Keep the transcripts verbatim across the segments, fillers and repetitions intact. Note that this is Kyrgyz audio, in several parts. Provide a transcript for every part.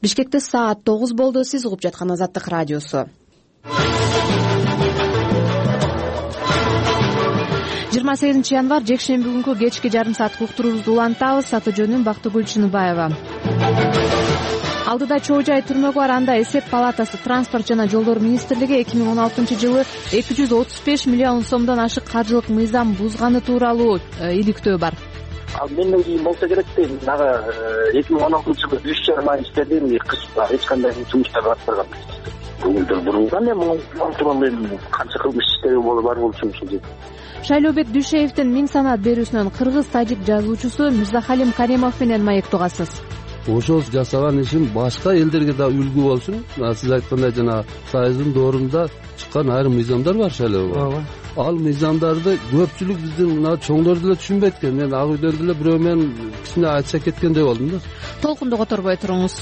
Бишкекте саат тогуз болду. Сиз угуп жаткан Азаттык радиосу. жыйырма сегизинчи январь жекшемби күнкү кечки жарым саат уктуруубузду улантабыз. аты жөнүм Бактыгүл Чыныбаева. Алдыда чоо жай түрмөгү бар. Анда эсеп палатасы Транспорт жана жолдор министрлиги эки миң он алтынчы жылы эки жүз отуз беш миллион сомдон ашык каржылык мыйзам бузганы тууралуу иликтөө бар. Ал менден кийин болсо керек дейм. Дагы эки миң он алтынчы жылы үч жарым ай иштедим. Эч кандай жумуштарды аткарган. Бүгүндө бурулган эми ал тууралуу эми канча кылмыш иштери болуп бар болчу ушул жерде. Шайлообек Дүйшеевдин миң санаат берүүсүнөн кыргыз тажик жазуучусу Мирзахалим Каримов менен маектик угасыз. Ошол жасаган ишим башка элдерге да үлгү болсун. Сиз айткандай жана Союздун доорунда чыккан айрым мыйзамдар бар шайлоого. Ал мыйзамдарды көпчүлүк биздин мына чоңдор деле түшүнбөйт экен. Мен ак үйдөн деле бирөө менен кичине айтса кеткендей болдум да. Толкунду которбой туруңуз.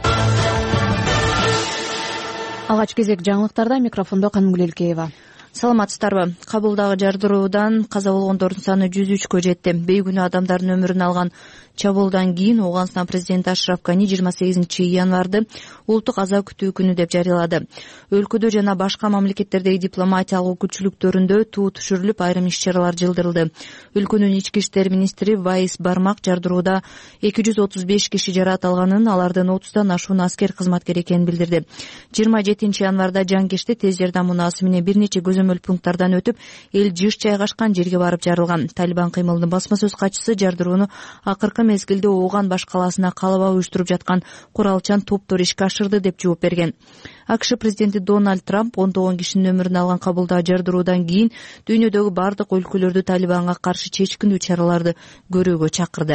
Алгач кезек жаңылыктарда. Микрофондо Канымгүл Элкеева. Саламатсыздарбы? Кабулдагы жардыруудан каза болгондордун саны жүз үчкө жетти. Бейгүнөө адамдардын өмүрүн алган чабуулдан кийин Ооганстан президенти Ашраф Гани жыйырма сегизинчи январды улуттук аза күтүү күнү деп жарыялады. Өлкөдө жана башка мамлекеттердеги дипломатиялык өкүлчүлүктөрүндө туу түшүрүлүп, айрым иш-чаралар жылдырылды. Өлкөнүн ички иштер министри Ваис Бармак жардырууда эки жүз отуз беш киши жараат алганын, алардын отуздан ашуун аскер кызматкер экенин билдирди. жыйырма жетинчи январда жанкешти тез жардам мунаасы менен бир нече көзөмөл пункттардан өтүп, эл жыш жайгашкан жерге барып жарылган. Талибан кыймылынын басма сөз катчысы жардырууну акыркы мезгилде Ооган баш калаасына калаба уюштуруп жаткан куралчан топтор ишке ашырды деп жооп берген. АКШ президенти Дональд Трамп ондогон кишинин өмүрүн алган кабулдагы жардыруудан кийин дүйнөдөгү бардык өлкөлөрдү Талибанга каршы чечкиндүү чараларды көрүүгө чакырды.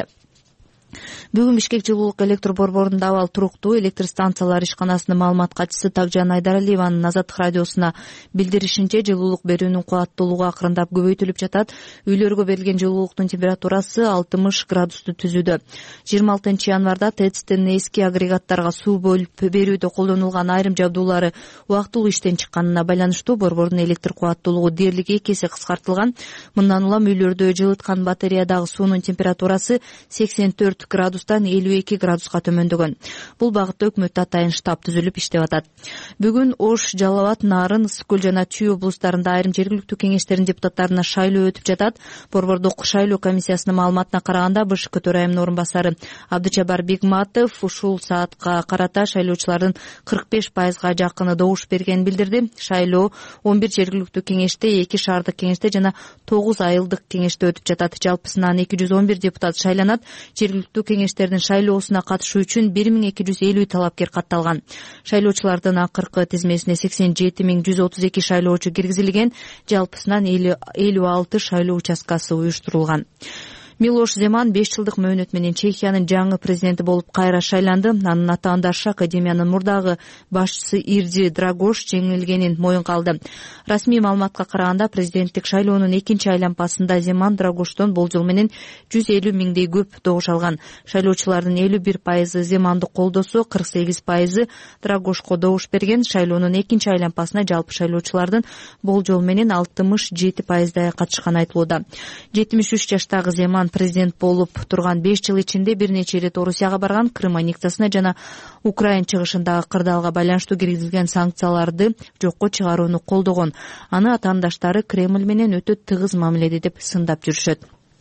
Бүгүн Бишкек жылуулук электр борборунда абал туруктуу. Электр станциялар ишканасынын маалымат катчысы Такжан Айдаралиеванын Азаттык радиосуна билдиришинче, жылуулук берүүнүн кубаттуулугу акырындап көбөйтүлүп жатат. Үйлөргө берилген жылуулуктун температурасы алтымыш градусту түзүүдө. жыйырма алтынчы январда ТЭЦтин эски агрегаттарга суу бөлүп берүүдө колдонулган айрым жабдуулары убактылуу иштен чыкканына байланыштуу борбордун электр кубаттуулугу дээрлик эки эсе кыскартылган. Мындан улам үйлөрдө жылыткан батареядагы суунун температурасы сексен төрт градустан элүү эки градуска төмөндөгөн. Бул багытта өкмөттө атайын штаб түзүлүп иштеп атат. Бүгүн Ош, Жалал абад, Нарын, Ысык көл жана Чүй облустарында айрым жергиликтүү кеңештердин депутаттарына шайлоо өтүп жатат. Борбордук шайлоо комиссиясынын маалыматына караганда, БШК төрайымынын орун басары Абдычабар Бигматов ушул саатка карата шайлоочулардын кырк беш пайызга жакыны добуш бергенин билдирди. Шайлоо он бир жергиликтүү кеңеште, эки шаардык кеңеште жана тогуз айылдык кеңеште өтүп жатат. Жалпысынан эки жүз он бир депутат шайланат. Жергиликтүү кеңештердин шайлоосуна катышуу үчүн бир миң эки жүз элүү талапкер катталган. Шайлоочулардын акыркы тизмесине сексен жети миң жүз отуз эки шайлоочу киргизилген. Жалпысынан элүү алты шайлоо участкасы уюштурулган. Милош Земан беш жылдык мөөнөт менен Чехиянын жаңы президенти болуп кайра шайланды. Анын атаандашы Академиянын мурдагы башчысы Ирди Драгош жеңилгенин моюнга алды. Расмий маалыматка караганда, президенттик шайлоонун экинчи айланпасында Земан Драгоштон болжол менен жүз элүү миңдей көп добуш алган. Шайлоочулардын элүү бир пайызы Земанды колдосо, кырк сегиз пайызы Драгошко добуш берген. Шайлоонун экинчи айланпасына жалпы шайлоочулардын болжол менен алтымыш жети пайыздай катышканы айтылууда. жетимиш үч жаштагы Земан президент болуп турган беш жыл ичинде бир нече ирет Орусияга барган. Крым аннексиясына жана Украин чыгышындагы кырдаалга байланыштуу киргизилген санкцияларды жокко чыгарууну колдогон. Аны атаандаштары Кремль менен өтө тыгыз мамиледе деп сындап жүрүшөт.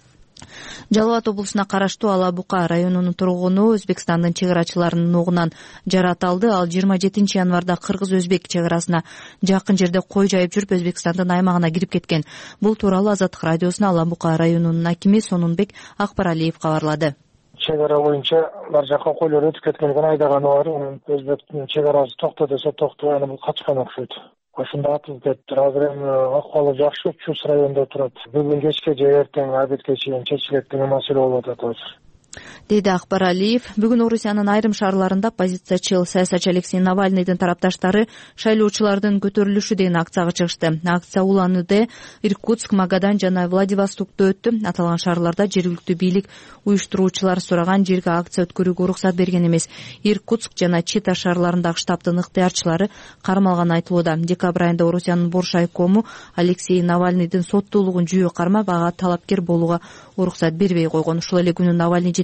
Жалал абад облусуна караштуу Ала Бука районунун тургуну Өзбекстандын чегарачыларынын огунан жараат алды. Ал жыйырма жетинчи январда кыргыз-өзбек чегарасына жакын жерде кой жайып жүрүп, Өзбекстандын аймагына кирип кеткен. Бул тууралуу Азаттык радиосуна Ала Бука районунун акими Сонунбек Акбаралиев кабарлады. Чегара боюнча бар жака койлор өтүп кеткенден айдаганы бар. Өзбектин чегарасы токто десе токтобой, аны бул качкан окшойт. Ошондо атып кетти. Азыр эми акыбалы жакшы, Чус районунда турат. Бүгүн кечке же эртең обедке чейин чечилет деген маселе болуп атат азыр. Дейди Акбаралиев. Бүгүн Орусиянын айрым шаарларында оппозициячыл саясатчы Алексей Навальныйдын тарапташтары шайлоочулардын көтөрүлүшү деген акцияга чыгышты. Акция Улан-Удэ, Иркутск, Магадан жана Владивостокто өттү. Аталган шаарларда жергиликтүү бийлик уюштуруучулар сураган жерге акция өткөрүүгө уруксат берген эмес. Иркутск жана Чита шаарларындагы штабтын ыктыярчылары кармалганы айтылууда. Декабрь айында Орусиянын Бош айкому Алексей Навальныйдын соттуулугун жүйө кармап, ага талапкер болууга уруксат бербей койгон. Ушул эле күнү Навальный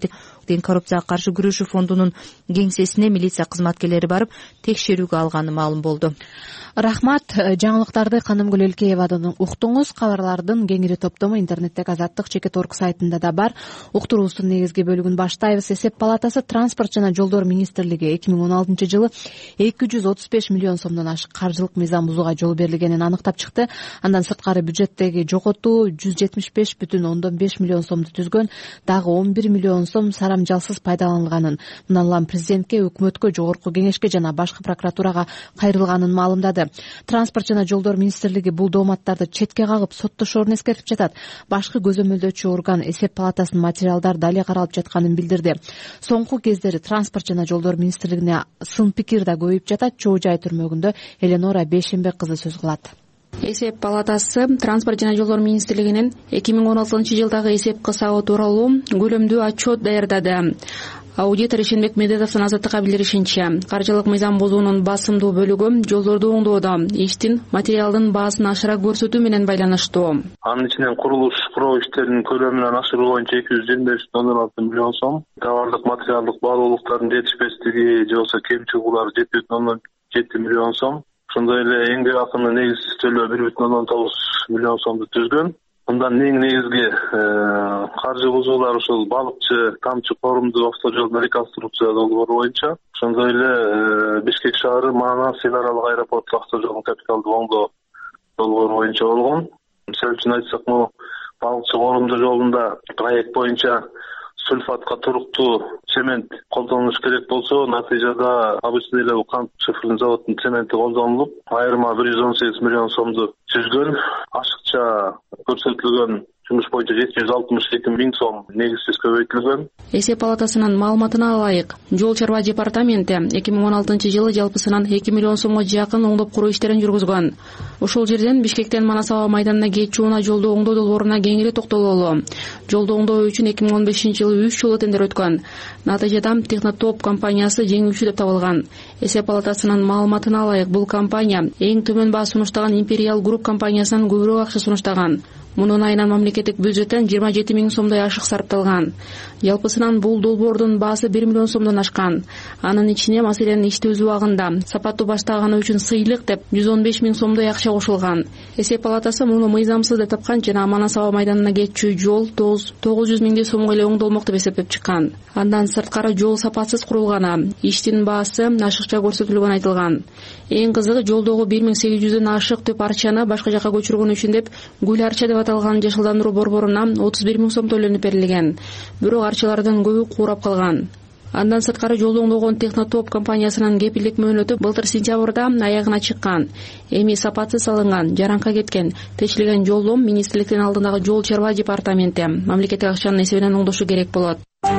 мамлекеттин коррупцияга каршы күрөшүү фондунун кеңсесине милиция кызматкерлери барып текшерүүгө алганы маалым болду. Рахмат. Жаңылыктарды Канымгүл Элкеевадан уктуңуз. Кабарлардын кеңири топтому интернеттеги Азаттык чекит орг сайтында да бар. Уктуруубуздун негизги бөлүгүн баштайбыз. Эсеп палатасы Транспорт жана жолдор министрлиги эки миң он алтынчы жылы эки жүз отуз беш миллион сомдон ашык каржылык мыйзам бузууга жол берилгенин аныктап чыкты. Андан сырткары бюджеттеги жоготуу жүз жетимиш беш бүтүн ондон беш миллион сомду түзгөн, дагы он бир миллион сом сарамжалсыз пайдаланылганын, мындан улам президентке, өкмөткө, жогорку кеңешке жана башкы прокуратурага кайрылганын маалымдады. Транспорт жана жолдор министрлиги бул дооматтарды четке кагып соттошоорун эскертип жатат. Башкы көзөмөлдөөчү орган эсеп палатасынын материалдар дале каралып жатканын билдирди. Соңку кездери транспорт жана жолдор министрлигине сын пикир да көбөйүп жатат. Чоо Жай түрмөгүндө Эленора Бейшембек кызы сөз кылат. Эсеп палатасы Транспорт жана жолдор министрлигинин эки миң он алтынчы жылдагы эсеп кысабы тууралуу көлөмдүү отчет даярдады. Аудитор Ишенбек Медетовдун Азаттыкка билдиришинче, каржылык мыйзам бузуунун басымдуу бөлүгү жолдорду оңдоодо, иштин материалдын баасын ашыра көрсөтүү менен байланыштуу. Анын ичинен курулуш куроо иштеринин көлөмүнөн ашыруу боюнча эки жүз жыйырма беш бүтүн ондон алты миллион сом, товарлык материалдык баалуулуктардын жетишпестиги же болбосо кемчиликтер жети бүтүн ондон жети миллион сом, ошондой эле эмгек акынын негизсиз төлөө бир бүтүн ондон тогуз миллион сомду түзгөн. Мындан эң негизги каржы бузуулар ушул балыкчы тамчы корумду автожолдун реконструкция долбоору боюнча, ошондой эле Бишкек шаары Манас эл аралык аэропортту автожолдун капиталдык оңдоо долбоору боюнча болгон. Мисалы үчүн айтсак, балыкчы корумду жолунда проект боюнча сульфатка туруктуу цемент колдонуш керек болсо, натыйжада обычный эле кант шифрлин заводдун цементи колдонулуп, айырма бир жүз он сегиз миллион сомду түзгөн. Ашыкча көрсөтүлгөн жумуш боюнча жети жүз алтымыш эки миң сом негизсиз көбөйтүлгөн. Эсеп палатасынын маалыматына алайык, жол чарба департаменти эки миң он алтынчы жылы жалпысынан эки миллион сомго жакын оңдоп куруу иштерин жүргүзгөн. Ошол жерден Бишкектен Манас аба майданына кетчү унаа жолду оңдоо долбооруна кеңири токтололу. Жолду оңдоо үчүн эки миң он бешинчи жылы үч жолу тендер өткөн. Натыйжада Технотоп компаниясы жеңүүчү деп табылган. Эсеп палатасынын маалыматына алайык, бул компания эң төмөн баа сунуштаган Imperial Group компаниясынан көбүрөөк акча сунуштаган. Мунун айынан мамлекеттик бюджеттен жыйырма жети миң сомдой ашык сарпталган. Жалпысынан бул долбоордун баасы бир миллион сомдон ашкан. Анын ичине маселенин иштөөзү убагында сапаттуу баштаганы үчүн сыйлык деп жүз он беш миң сомдой акча кошулган. Эсеп палатасы муну мыйзамсыз деп тапкан жана Манас аба майданына кетчү жол тогуз жүз миңдей сомго эле оңдолмок деп эсептеп чыккан. Андан сырткары жол сапатсыз курулганы, иштин баасы ашыкча көрсөтүлгөнү айтылган. Эң кызыгы, жолдогу бир миң сегиз жүздөн ашык түп арчаны башка жакка көчүргөн үчүн деп гүл арча деп аталган жашылдандыруу борборуна отуз бир миң сом төлөнүп берилген. Бирок арчалардын көбү куурап калган. Андан сырткары жолду оңдогон Технотоп компаниясынын кепилдик мөөнөтү былтыр сентябрда аягына чыккан. Эми сапатсыз салынган, жаранка кеткен, течилген жолду министрликтин алдындагы жол чарба департаменти мамлекеттик акчанын эсебинен оңдошу керек болот.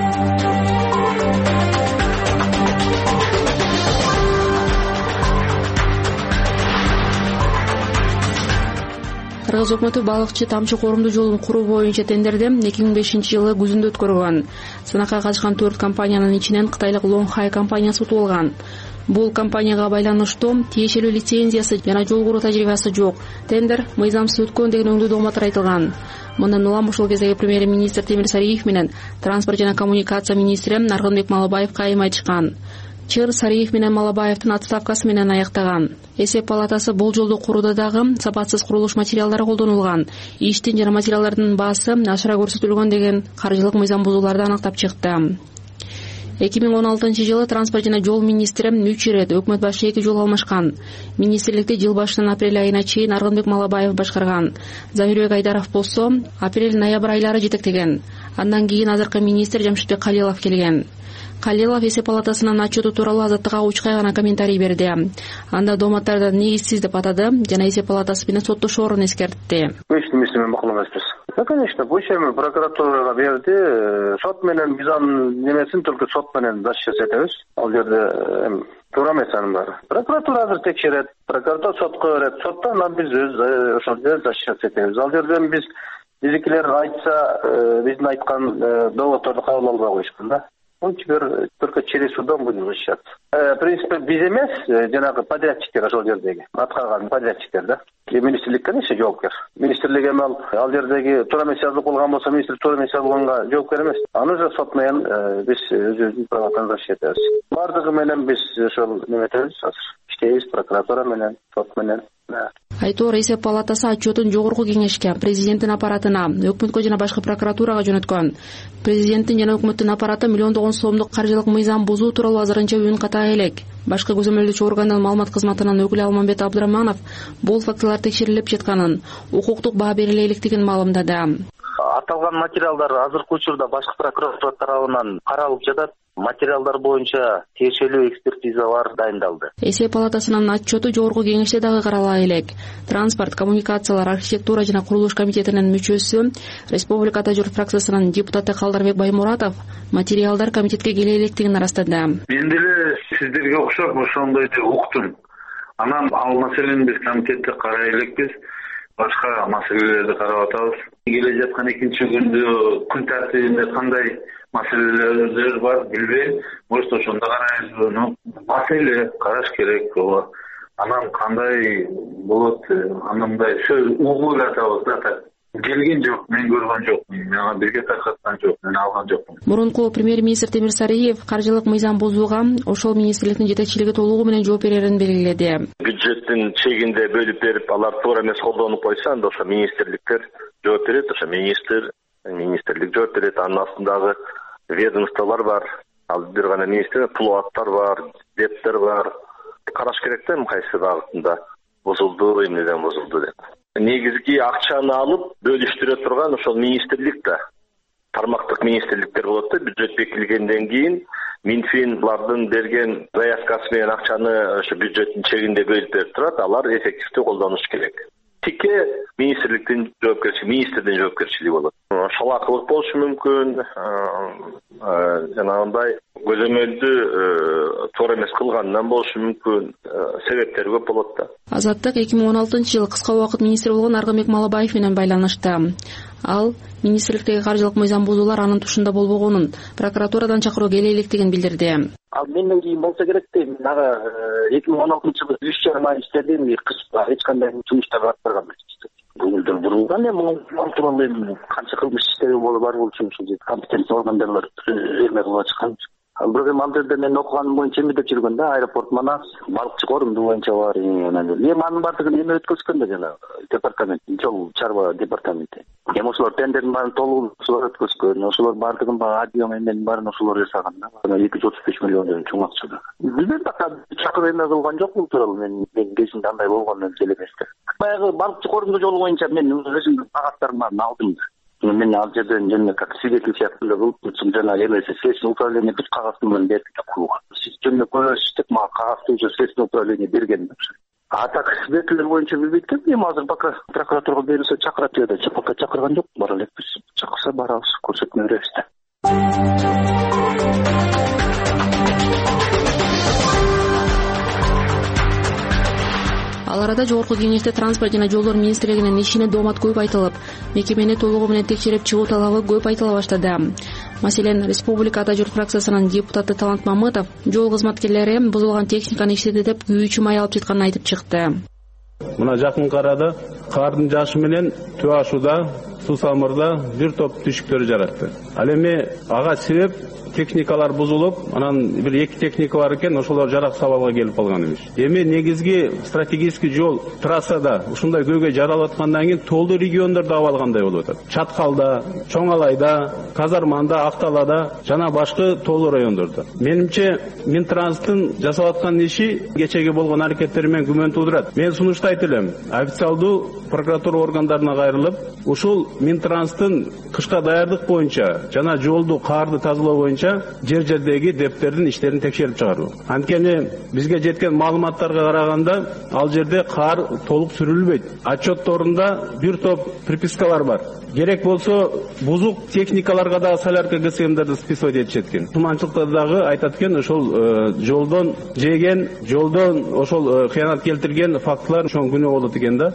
Кыргыз өкмөтү балыкчы тамчы корумду жолун куруу боюнча тендерди эки миң бешинчи жылы күзүндө өткөргөн. Сынакка катышкан төрт компаниянын ичинен кытайлык Лонхай компаниясы утулган. Бул компанияга байланыштуу тиешелүү лицензиясы жана жол куруу тажрыйбасы жок. Тендер мыйзамсыз өткөн деген өңдүү дооматтар айтылган. Мындан улам ошол кездеги премьер-министр Темир Сариев менен транспорт жана коммуникация министри Аргынбек Малыбаев кайым айтышкан. Чыр Сариев менен Малыбаевдин отставкасы менен аяктаган. Эсеп палатасы бул жолду курууда дагы сапатсыз курулуш материалдары колдонулган, иштин жана материалдардын баасы ашыра көрсөтүлгөн деген каржылык мыйзам бузууларды аныктап чыкты. эки миң он алтынчы жылы транспорт жана жол министри үч ирет, өкмөт башы эки жолу алмашкан. Министрликти жыл башынан апрель айына чейин Аргынбек Малыбаев башкарган. Замирбек Айдаров болсо апрель-ноябрь айлары жетектеген. Андан кийин азыркы министр Жамшитбек Калилов келген. Калилов эсеп палатасынын отчету тууралуу Азаттыкка учкай гана комментарий берди. Анда дооматтарды негизсиз деп атады жана эсеп палатасы менен соттошоорун эскертти. Эч немеси менен бакыламайбыз. Да, конечно, бул эми прокуратурага берди. Сот менен биз анын немесин только сот менен защита этебиз. Ал жерде туура эмес анын баары. Прокуратура азыр текшерет, прокуратура сотко берет. Соттан анан биз өз ошол жерде защита этебиз. Ал жерден биз биздикилер айтса, биздин айткан доводдорду кабыл албай коюшкан да. он теперь только через судом будет защищаться. В принципе, биз эмес, жанагы подрядчиктер ошол жердеги аткарган подрядчиктер да. Министрлик, конечно, жоопкер. Министрлик эми ал жердеги туура эмес жазылып калган болсо, министр туура эмес жазылганга жоопкер эмес. Аны да сот менен биз өзүбүздүн правотан защищать этебиз. Бардыгы менен биз ошол неметебиз азыр. Иштейбиз прокуратура менен, сот менен. Айтор эсеп палатасы отчетун жогорку кеңешке, президенттин аппаратына, өкмөткө жана башкы прокуратурага жөнөткөн. Президенттин жана өкмөттүн аппараты миллиондогон сомдук каржылык мыйзам бузуу тууралуу азырынча үн ката элек. Башкы көзөмөлдөөчү органдын маалымат кызматынын өкүлү Алмамбет Абдыраманов бул фактылар текшерилип жатканын, укуктук баа бериле электигин маалымдады. Аталган материалдар азыркы учурда башкы прокуратура тарабынан каралып жатат. Материалдар боюнча тиешелүү экспертизалар дайындалды. Эсеп палатасынын отчету жогорку кеңеште дагы карала элек. Транспорт, коммуникациялар, архитектура жана курулуш комитетинин мүчөсү, Республикада журт фракциясынын депутаты Калдарбек Баймуратов материалдар комитетке келе электигин ырастады. Мен деле сиздерге окшоп ошондойду уктум. Анан ал маселени биз комитетте карай элекпиз. Башка маселелерди карап атабыз. Келе жаткан экинчи күндө күн тартибинде кандай маселелер бар билбейм. Может, ошондо карайбыз. Маселе караш керек. Анан кандай болот, анандай сөз угуп атабыз да. Келген жок, мен көргөн жокмун. Мага бирге таркаткан жок, мен алган жокмун. Мурунку премьер-министр Темир Сариев каржылык мыйзам бузууга ошол министрликтин жетекчилиги толугу менен жооп берерин белгиледи. Бюджеттин чегинде бөлүп берип, алар туура эмес колдонуп койсо, анда ошо министрликтер жооп берет, ошо министр, министрлик жооп берет. Анын астындагы ведомстволор бар. Ал бир гана министр, пулаттар бар, дептер бар. Караш керек да, кайсы багытында бузулду, эмнеден бузулду деп. Негизги акчаны алып бөлүштүрө турган ошол министрлик да. Тармактык министрликтер болот да, бюджет бекитилгенден кийин Минфин булардын берген заявкасы менен акчаны ошо бюджеттин чегинде бөлүп берип турат, алар эффективдүү колдонуш керек. Тике министрликтин жоопкерчилиги, министрдин жоопкерчилиги болот. Шалакылык болушу мүмкүн, жанагындай көзөмөлдү туура эмес кылгандан болушу мүмкүн, себептер көп болот да. Азаттык эки миң он алтынчы жылы кыска убакыт министри болгон Аргамек Малабаев менен байланышты. Ал министрликтеги каржылык мыйзам бузуулар анын тушунда болбогонун, прокуратурадан чакыруу келе электигин билдирди. Ал менден кийин болсо керек дейм. Ага эки миң он алтынчы жылы үч жарым ай иштедим, кышка эч кандай жумуштар аткарган эмес. Бүгүндө бурулган эми ал тууралуу эми канча кылмыш иштери бар болчу, ушул компетенция органдарлар берме кылып чыккан. Ал бирок эми ал жерде мен окуганым боюнча эмне деп жүргөн да, аэропорт манас балыкчы корунду боюнча бар. Эми анын баардыгын эме өткөзгөн да жана департамент, жол чарба департаменти. Эми ошолор тендердин баарын толугу өткөзгөн, ошолор баардыгын баягы адио менен баарын ошолор жасаган да. эки жүз отуз беш миллион чоң акча да. Билбейм, бака чакырып эме кылган жок бул тууралуу. Мен мен кезинде андай болгон эле эмес да. Баягы балыкчы корунду жолу боюнча мен өзүмдүн кагаздарымды алдым да. Мен ал жерден жана как свидетель сыяктуу кылып жана эмесе следственное управление бүт кагазды менен берди да кууга. Сиз жөнүндө көрөсүз деп мага кагазды уже следственное управление берген. А так свидетельдер боюнча билбейт да. Эми азыр пока прокуратурага берилсе чакырат деп, пока чакырган жок. Бара элекпиз. Чакырса барабыз, көрсөтмө беребиз да. Ал арада жогорку кеңеште транспорт жана жолдор министрлигинин ишине доомат көп айтылып, мекемени толугу менен текшерип чыгуу талабы көп айтыла баштады. Маселен, Республикада журт фракциясынын депутаты Талант Мамытов жол кызматкерлери бузулган техниканы иштеди деп күйүүчү май алып жатканын айтып чыкты. Мына жакынкы арада кардын жаашы менен Төө Ашууда, Суу Самырда бир топ түшүктөр жаратты. Ал эми ага себеп техникалар бузулуп, анан бир эки техника бар экен, ошолор жарак сабалга келип калган эмес. Эми негизги стратегический жол трассада ушундай көйгөй жаралып аткандан кийин толду региондордо абалгандай болуп атат. Чаткалда, Чоң Алайда, Казарманда, Акталада жана башка толу райондордо. Менимче Минтранстын жасап аткан иши кечеги болгон аракеттери менен күмөн туудурат. Мен сунуштайт элем, официалдуу прокуратура органдарына кайрылып, ушул Минтранстын кышка даярдык боюнча жана жолду карды тазалоо боюнча жер жердеги дептердин иштерин текшерип чыгаруу. Анткени бизге жеткен маалыматтарга караганда ал жерде кар толук сүрүлбөйт. Отчетторунда бир топ припискалар бар. Керек болсо бузук техникаларга да солярка ГСМдерди списывать этишет экен. Туманчылыкта дагы айтат экен, ошол жолдон жеген, жолдон ошол кыянат келтирген фактылар чоң күнөө болот экен да.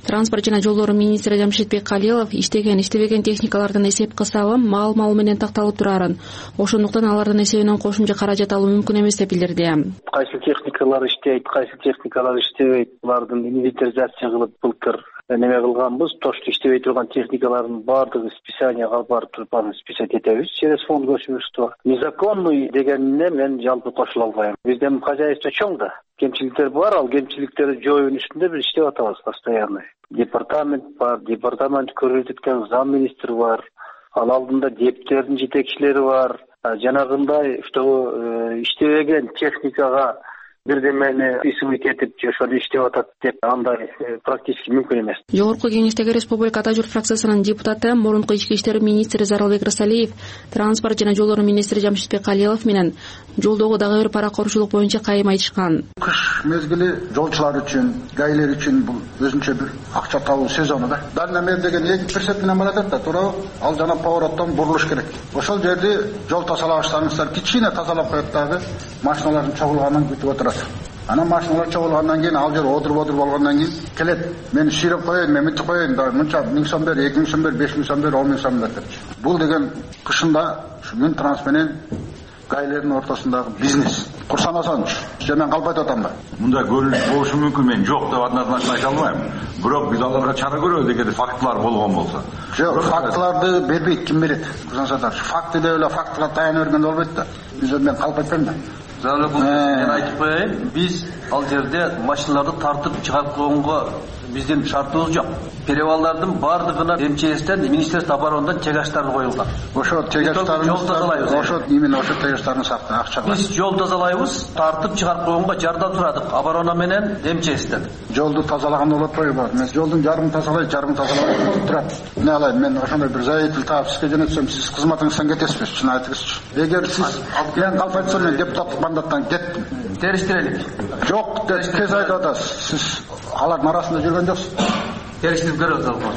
Транспорт жана жолдор министри Жамшитбек Калилов иштеген иштебеген техникалардын эсеп кысабы маал маал менен такталып турарын, ошондуктан алардын эсебинен кошумча каражат алуу мүмкүн эмес деп билдирди. Кайсы техникалар иштейт, кайсы техникалар иштебейт, булардын инвентаризация кылып былтыр неме кылганбыз. То, что иштебей турган техникалардын баардыгы списанияга алып барып туруп аны списать этебиз через фонд госимущества. Незаконный дегенине мен жалпы кошула албайм. Бизден хозяйство чоң да. Кемчиликтер бар, ал кемчиликтерди жоюунун үстүндө биз иштеп атабыз постоянно. Департамент бар, департамент көрсөтүлгөн зам министр бар, ал алдында дептердин жетекчилери бар. Жанагындай что иштебеген техникага бирдемени исмит этип ошону иштеп атат деп андай практически мүмкүн эмес. Жогорку кеңештеги Республика Ата журт фракциясынын депутаты, мурунку ички иштер министри Зарылбек Рысалиев, транспорт жана жолдор министри Жамшитбек Калилов менен жолдогу дагы бир паракорчулук боюнча кайым айтышкан. Кыш мезгили жолчулар үчүн, гаилер үчүн бул өзүнчө бир акча табуу сезону да. Даннамер деген эки персент менен барат да, туура ал жана повороттон бурулуш керек. Ошол жерди жол тазалабаштарыңыздар, кичине тазалап коет дагы, машиналардын чогулганын күтүп отурат. Анан машиналар чогулгандан кийин ал жер одур-одур болгондон кийин келет. Мен ширеп коеюн, мен мынтип коеюн, мынча миң сом бер, эки миң сом бер, беш миң сом бер, он миң сом бер депчи. Бул деген кышында ушу мен транс менен гаилердин ортосундагы бизнес. Курсанасаңыз, же мен калп айтып атам да. Мында көрүнүш болушу мүмкүн, мен жок деп однозначно айта албайм. Бирок биз аларга чара көрөбүз эгер фактылар болгон болсо. Жок, фактыларды бербейт, ким берет? Курсансадар, факты деп эле фактыга таяна бергенде болбойт да. Биз мен калп айтпайм да. Залы бул мен айтып коеюн, биз ал жерде машиналарды тартып чыгарып койгонго биздин шартыбыз жок. Перевалдардын бардыгына эм че эстен Министерство оборонадан чегаштарды коюлган. Ошо чегаштарды ошо именно ошо чегаштардын сакта акчага. Биз жол тазалайбыз, тартып чыгарып койгонго жардам сурадык оборона менен эм че эстен. Жолду тазалаганда болот койбойт. Мен жолдун жарымын тазалайт, жарымын тазалабай турат. Эмне алайын, мен ошондой бир заявитель таап сизге жөнөтсөм, сиз кызматыңыздан кетесизби? Чын айтыңызчы. Эгер сиз мен калп айтсам, мен депутаттык мандаттан кеттим. Териштирелик. Жок, тез айтып атасыз. Сиз алардын арасында жүргөн жоксуз. Териштирип көрөбүз ал.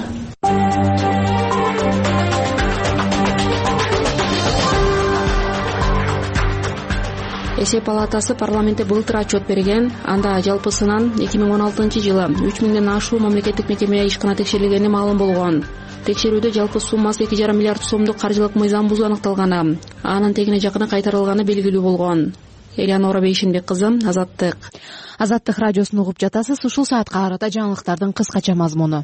Эсеп палатасы парламентте былтыр отчет берген. Анда жалпысынан эки миң он алтынчы жылы үч миңден ашуу мамлекеттик мекеме ишкана текшерилгени маалым болгон. Текшерүүдө жалпы суммасы эки жарым миллиард сомдук каржылык мыйзам бузуу аныкталганы, анын тегине жакыны кайтарылганы белгилүү болгон. Элеонора Бейшинбек кызы, Азаттык. Азаттык радиосун угуп жатасыз. Ушул саатка карата жаңылыктардын кыскача мазмуну.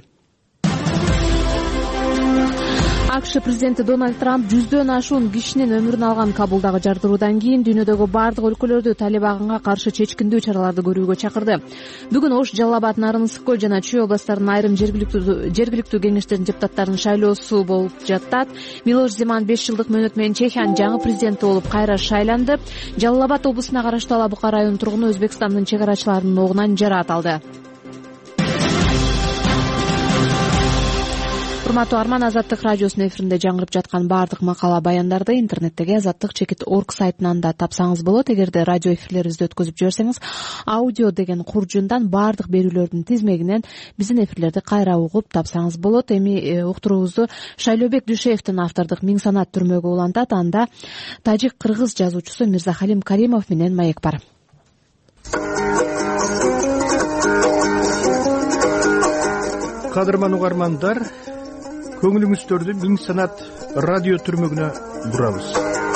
АКШ президенти Дональд Трамп жүздөн ашуун кишинин өмүрүн алган Кабулдагы жардыруудан кийин дүйнөдөгү бардык өлкөлөрдү Талибанга каршы чечкиндүү чараларды көрүүгө чакырды. Бүгүн Ош, Жалал Абад, Нарын-Сыкөл жана Чүй областарынын айрым жергиликтүү жергиликтүү кеңештердин депутаттарынын шайлоосу болуп жатат. Милош Земан беш жылдык мөөнөт менен Чехиянын жаңы президенти болуп кайра шайланды. Жалал Абад облусуна караштуу Ала Бука районунун тургуну Өзбекстандын чек арачыларынын огунан жараат алды. Урматтуу Арман, Азаттык радиосунун эфиринде жаңырып жаткан баардык макала баяндарды интернеттеги азаттык чекит орг сайтынан да тапсаңыз болот. Эгерде радио эфирлерибизди өткөзүп жиберсеңиз, аудио деген куржундан баардык берүүлөрдүн тизмегинен биздин эфирлерди кайра угуп тапсаңыз болот. Эми уктуруубузду Шайлообек Дүйшеевдин автордук Миң санат түрмөгү улантат. Анда тажик-кыргыз жазуучусу Мирзахалим Каримов менен маек бар. Кадырман угармандар, көңүлүңүздөрдү Миң санат радио түрмөгүнө бурабыз.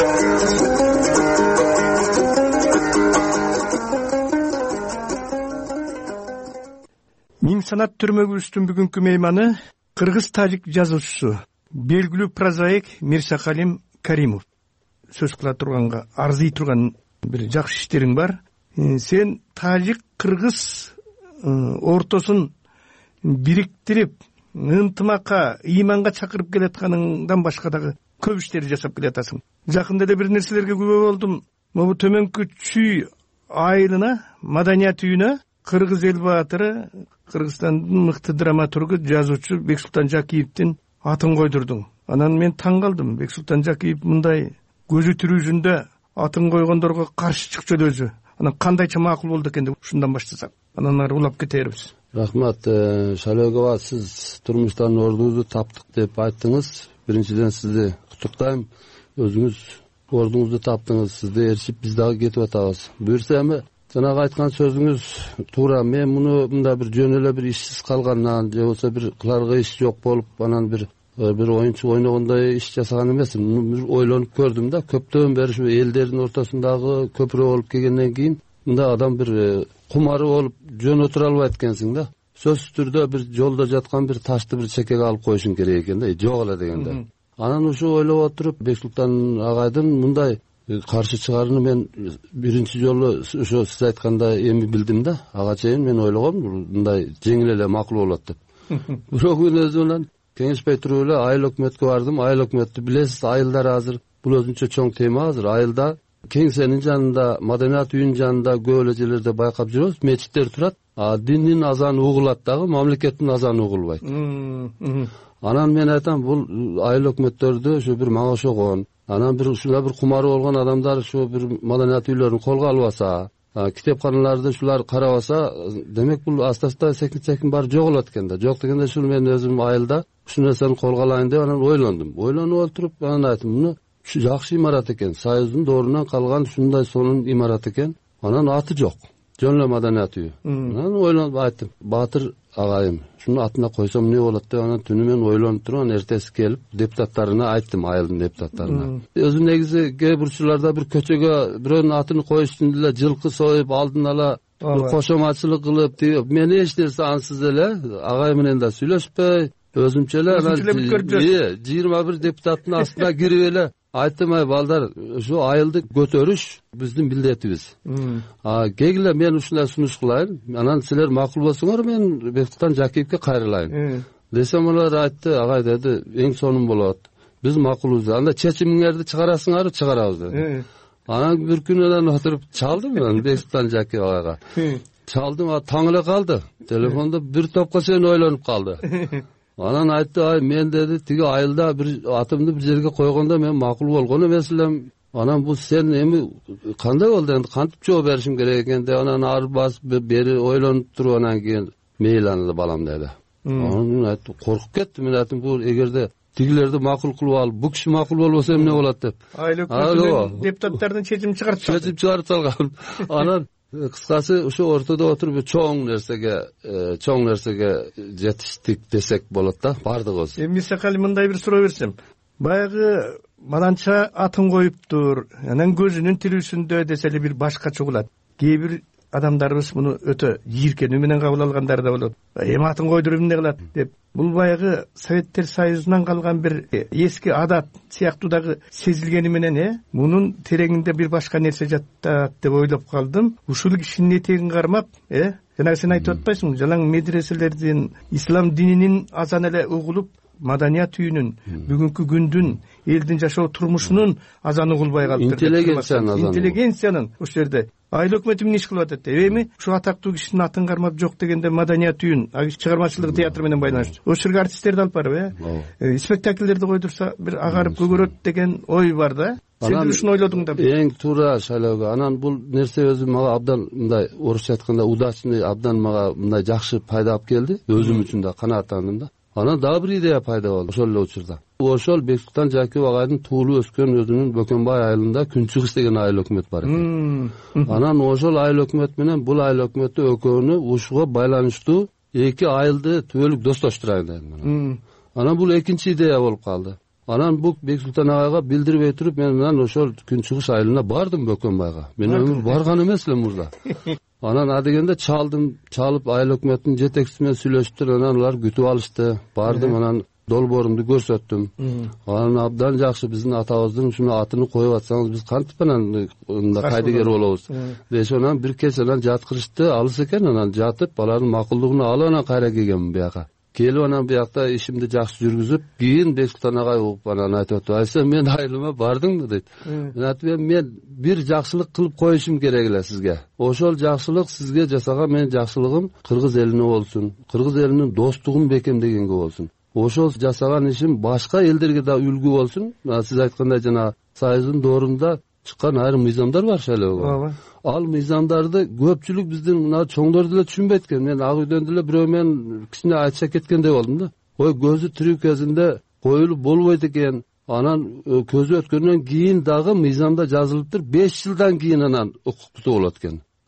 Миң санат түрмөгүбүздүн бүгүнкү мейманы кыргыз-тажик жазуучусу, белгилүү прозаик Мирзахалим Каримов. Сөз кыла турганга арзый турган бир жакшы иштериң бар. Сен тажик-кыргыз ортосун бириктирип, ынтымакка, ыйманга чакырып келатканыңдан башка дагы көп иштерди жасап келатасың. Жакында эле бир нерселерге күбө болдум. Могу төмөнкү Чүй айылына, маданият үйүнө кыргыз эл баатыры, Кыргызстандын мыкты драматургу, жазуучу Бексултан Жакиевдин атын койдурдуң. Анан мен таң калдым. Бексултан Жакиев мындай көзү тирүү жүзүндө атын койгондорго каршы чыкчу өзү. Анан кандайча макул болду экен деп ушундан баштасак. Анан ары улап кетербиз. Рахмат. Шайлоого сиз турмуштан ордуңузду таптык деп айттыңыз. Биринчиден сизди куттуктайм. Өзүңүз ордуңузду таптыңыз. Сизди ээрчип биз дагы кетип атабыз. Буюрса эми жанагы айткан сөзүңүз туура. Мен муну мында бир жөн эле бир ишсиз калгандан же болбосо бир кыларга иш жок болуп анан бир бир оюнчу ойногондой иш жасаган эмесмин. Ойлонуп көрдүм да, көптөн бери ушу элдердин ортосундагы көпүрө болуп келгенден кийин мында адам бир кумары болуп жөн отура албайт экенсиң да. Сөзсүз түрдө бир жолдо жаткан бир ташты бир чекеге алып коюшуң керек экен да, жок эле дегенде. Анан ушу ойлоп отуруп Бексултан агайдын мындай каршы чыгарууну мен биринчи жолу ошо сиз айткандай эми билдим да. Ага чейин мен ойлогом мындай жеңил эле макул болот деп. Бирок мен өзүмөн кеңешпей туруп эле айыл өкмөткө бардым. Айыл өкмөттү билесиз, айылдар азыр бул өзүнчө чоң тема. Азыр айылда кеңсенин жанында, маданият үйүнүн жанында көп эле жерлерде байкап жүрөбүз. Мечиттер турат, а диндин азаны угулат дагы, мамлекеттин азаны угулбайт. Анан мен айтам, бул айыл өкмөттөрдү ушу бир мага ошогон, анан бир ушундай бир кумары болгон адамдар ушу бир маданият үйлөрүн колго албаса, китепканаларды ушулар карабаса, демек бул аста-аста секин-секин баары жоголот экен да. Жок дегенде ушул мен өзүм айылда ушул нерсени колго алайын деп анан ойлондум. Ойлонуп отуруп анан айттым, муну жакшы имарат экен, Союздун доорунан калган ушундай сонун имарат экен. Анан аты жок. Жөн эле маданият үйү. Анан ойлонуп айттым, Баатыр агайым, шуну атына койсом эмне болот деп анан түнү мен ойлонуп туруп, анан эртеси келип депутаттарына айттым, айылдын депутаттарына. Өзү негизи кээ бир учурларда бир көчөгө бирөөнүн атын коюш үчүн эле жылкы союп, алдын ала бир кошоматчылык кылып, тип мен эч нерсе ансыз эле агай менен да сүйлөшпөй, өзүмчө эле анан жыйырма бир депутаттын астына кирип эле айттым, ай балдар, ушу айылды көтөрүш биздин милдетибиз. А кегиле мен ушундай сунуш кылайын, анан силер макул болсоңор мен Бексултан Жакиевке кайрылайын. Десем алар айтты, агай деди, эң сонун болот. Биз макулбуз. Анда чечимиңерди чыгарасыңарбы, чыгарабыз деди. Анан бир күнүнөн отуруп чалдым мен Бексултан Жакиев агайга. Чалдым, а таң эле калды. Телефондо бир топко чейин ойлонуп калды. Анан айтты, ай мен деди, тиги айылда бир атымды бир жерге койгондо мен макул болгон эмес элем. Анан бул сен эми кандай болду энди, кантип жооп беришим керек экен деп анан ары басып бери ойлонуп туруп анан кийин мейли анда балам деди. Анан мен айттым, коркуп кеттим. Мен айттым, бул эгерде тигилерди макул кылып алып, бул киши макул болбосо эмне болот деп. Айыл өкмөтүнүн депутаттардын чечим чыгарып салды. Чечим чыгарып салган. Анан кыскасы ушу ортодо отуруп чоң нерсеге чоң нерсеге жетиштик десек болот да, бардыгыбыз. Эми Мирсакали, мындай бир суроо берсем. Баягы маданча атын коюптур, анан көзүнүн тирүүсүндө десе эле бир башкача угулат. Кээ бир адамдарыбыз муну өтө жийиркенүү менен кабыл алгандар да болот. Эми атын койдуруп эмне кылат деп. Бул баягы Советтер Союзунан калган бир эски адат сыяктуу дагы сезилгени менен, э, мунун тереңинде бир башка нерсе жатат деп ойлоп калдым. Ушул кишинин этегин кармап, э, жана сен айтып атпайсыңбы, жалаң медреселердин, ислам дининин азан эле угулуп, маданият үйүнүн, бүгүнкү күндүн, элдин жашоо турмушунун азаны угулбай калыптыр. Интеллигенциянын азаны. Интеллигенциянын ошол жерде айыл өкмөтү эмне иш кылып атат? Эми ушу атактуу кишинин атын кармап жок дегенде маданият үйүн, чыгармачылык театр менен байланыштуу. Ошол жерге артисттерди алып барып, э, спектакльдерди койдурса бир агарып көгөрөт деген ой бар да. Сен ушуну ойлодуң да. Эң туура шайлоого. Анан бул нерсе өзү мага абдан мындай орусча айтканда удачный, абдан мага мындай жакшы пайда алып келди. Өзүм үчүн да канааттандым да. Анан дагы бир идея пайда болду ошол эле учурда. Ошол Бексултан Жакиев агайдын туулуп өскөн өзүнүн Бөкөнбай айылында Күнчыгыш деген айыл өкмөт бар экен. Анан ошол айыл өкмөт менен бул айыл өкмөтү экөөнү ушуга байланыштуу эки айылды түбөлүк достоштурайын дедим. Анан бул экинчи идея болуп калды. Анан бул Бексултан агайга билдирбей туруп мен анан ошол Күнчыгыш айылына бардым Бөкөнбайга. Мен өмүр барган эмес элем мурда. Анан адегенде чалдым, чалып айыл өкмөтүнүн жетекчиси менен сүйлөштүр, анан алар күтүп алышты. Бардым, анан долбоорумду көрсөттүм. Анан абдан жакшы, биздин атабыздын ушуну атын коюп атсаңыз биз кантип анан мында кайдыгер болобуз дешип анан бир кеч анан жаткырышты, алыс экен. Анан жатып алардын макулдугуна алып анан кайра келгенмин бияка. Келип анан биякта ишимди жакшы жүргүзүп, кийин Бексултан агай угуп анан айтып атты, ай сен мен айылыма бардыңбы дейт. Мен айттым, мен бир жакшылык кылып коюшум керек эле сизге. Ошол жакшылык сизге жасаган менин жакшылыгым кыргыз элине болсун, кыргыз элинин достугун бекемдегенге болсун. Ошол жасаган ишим башка элдерге да үлгү болсун. Сиз айткандай жана Союздун доорунда чыккан айрым мыйзамдар бар шайлоого. Ал мыйзамдарды көпчүлүк биздин мына чоңдор деле түшүнбөйт экен. Мен ак үйдөн деле бирөө мен кичине айтыша кеткендей болдум да. Ой, көзү тирүү кезинде коюлуп болбойт экен. Анан көзү өткөндөн кийин дагы мыйзамда жазылыптыр, беш жылдан кийин анан укуктуу болот экен.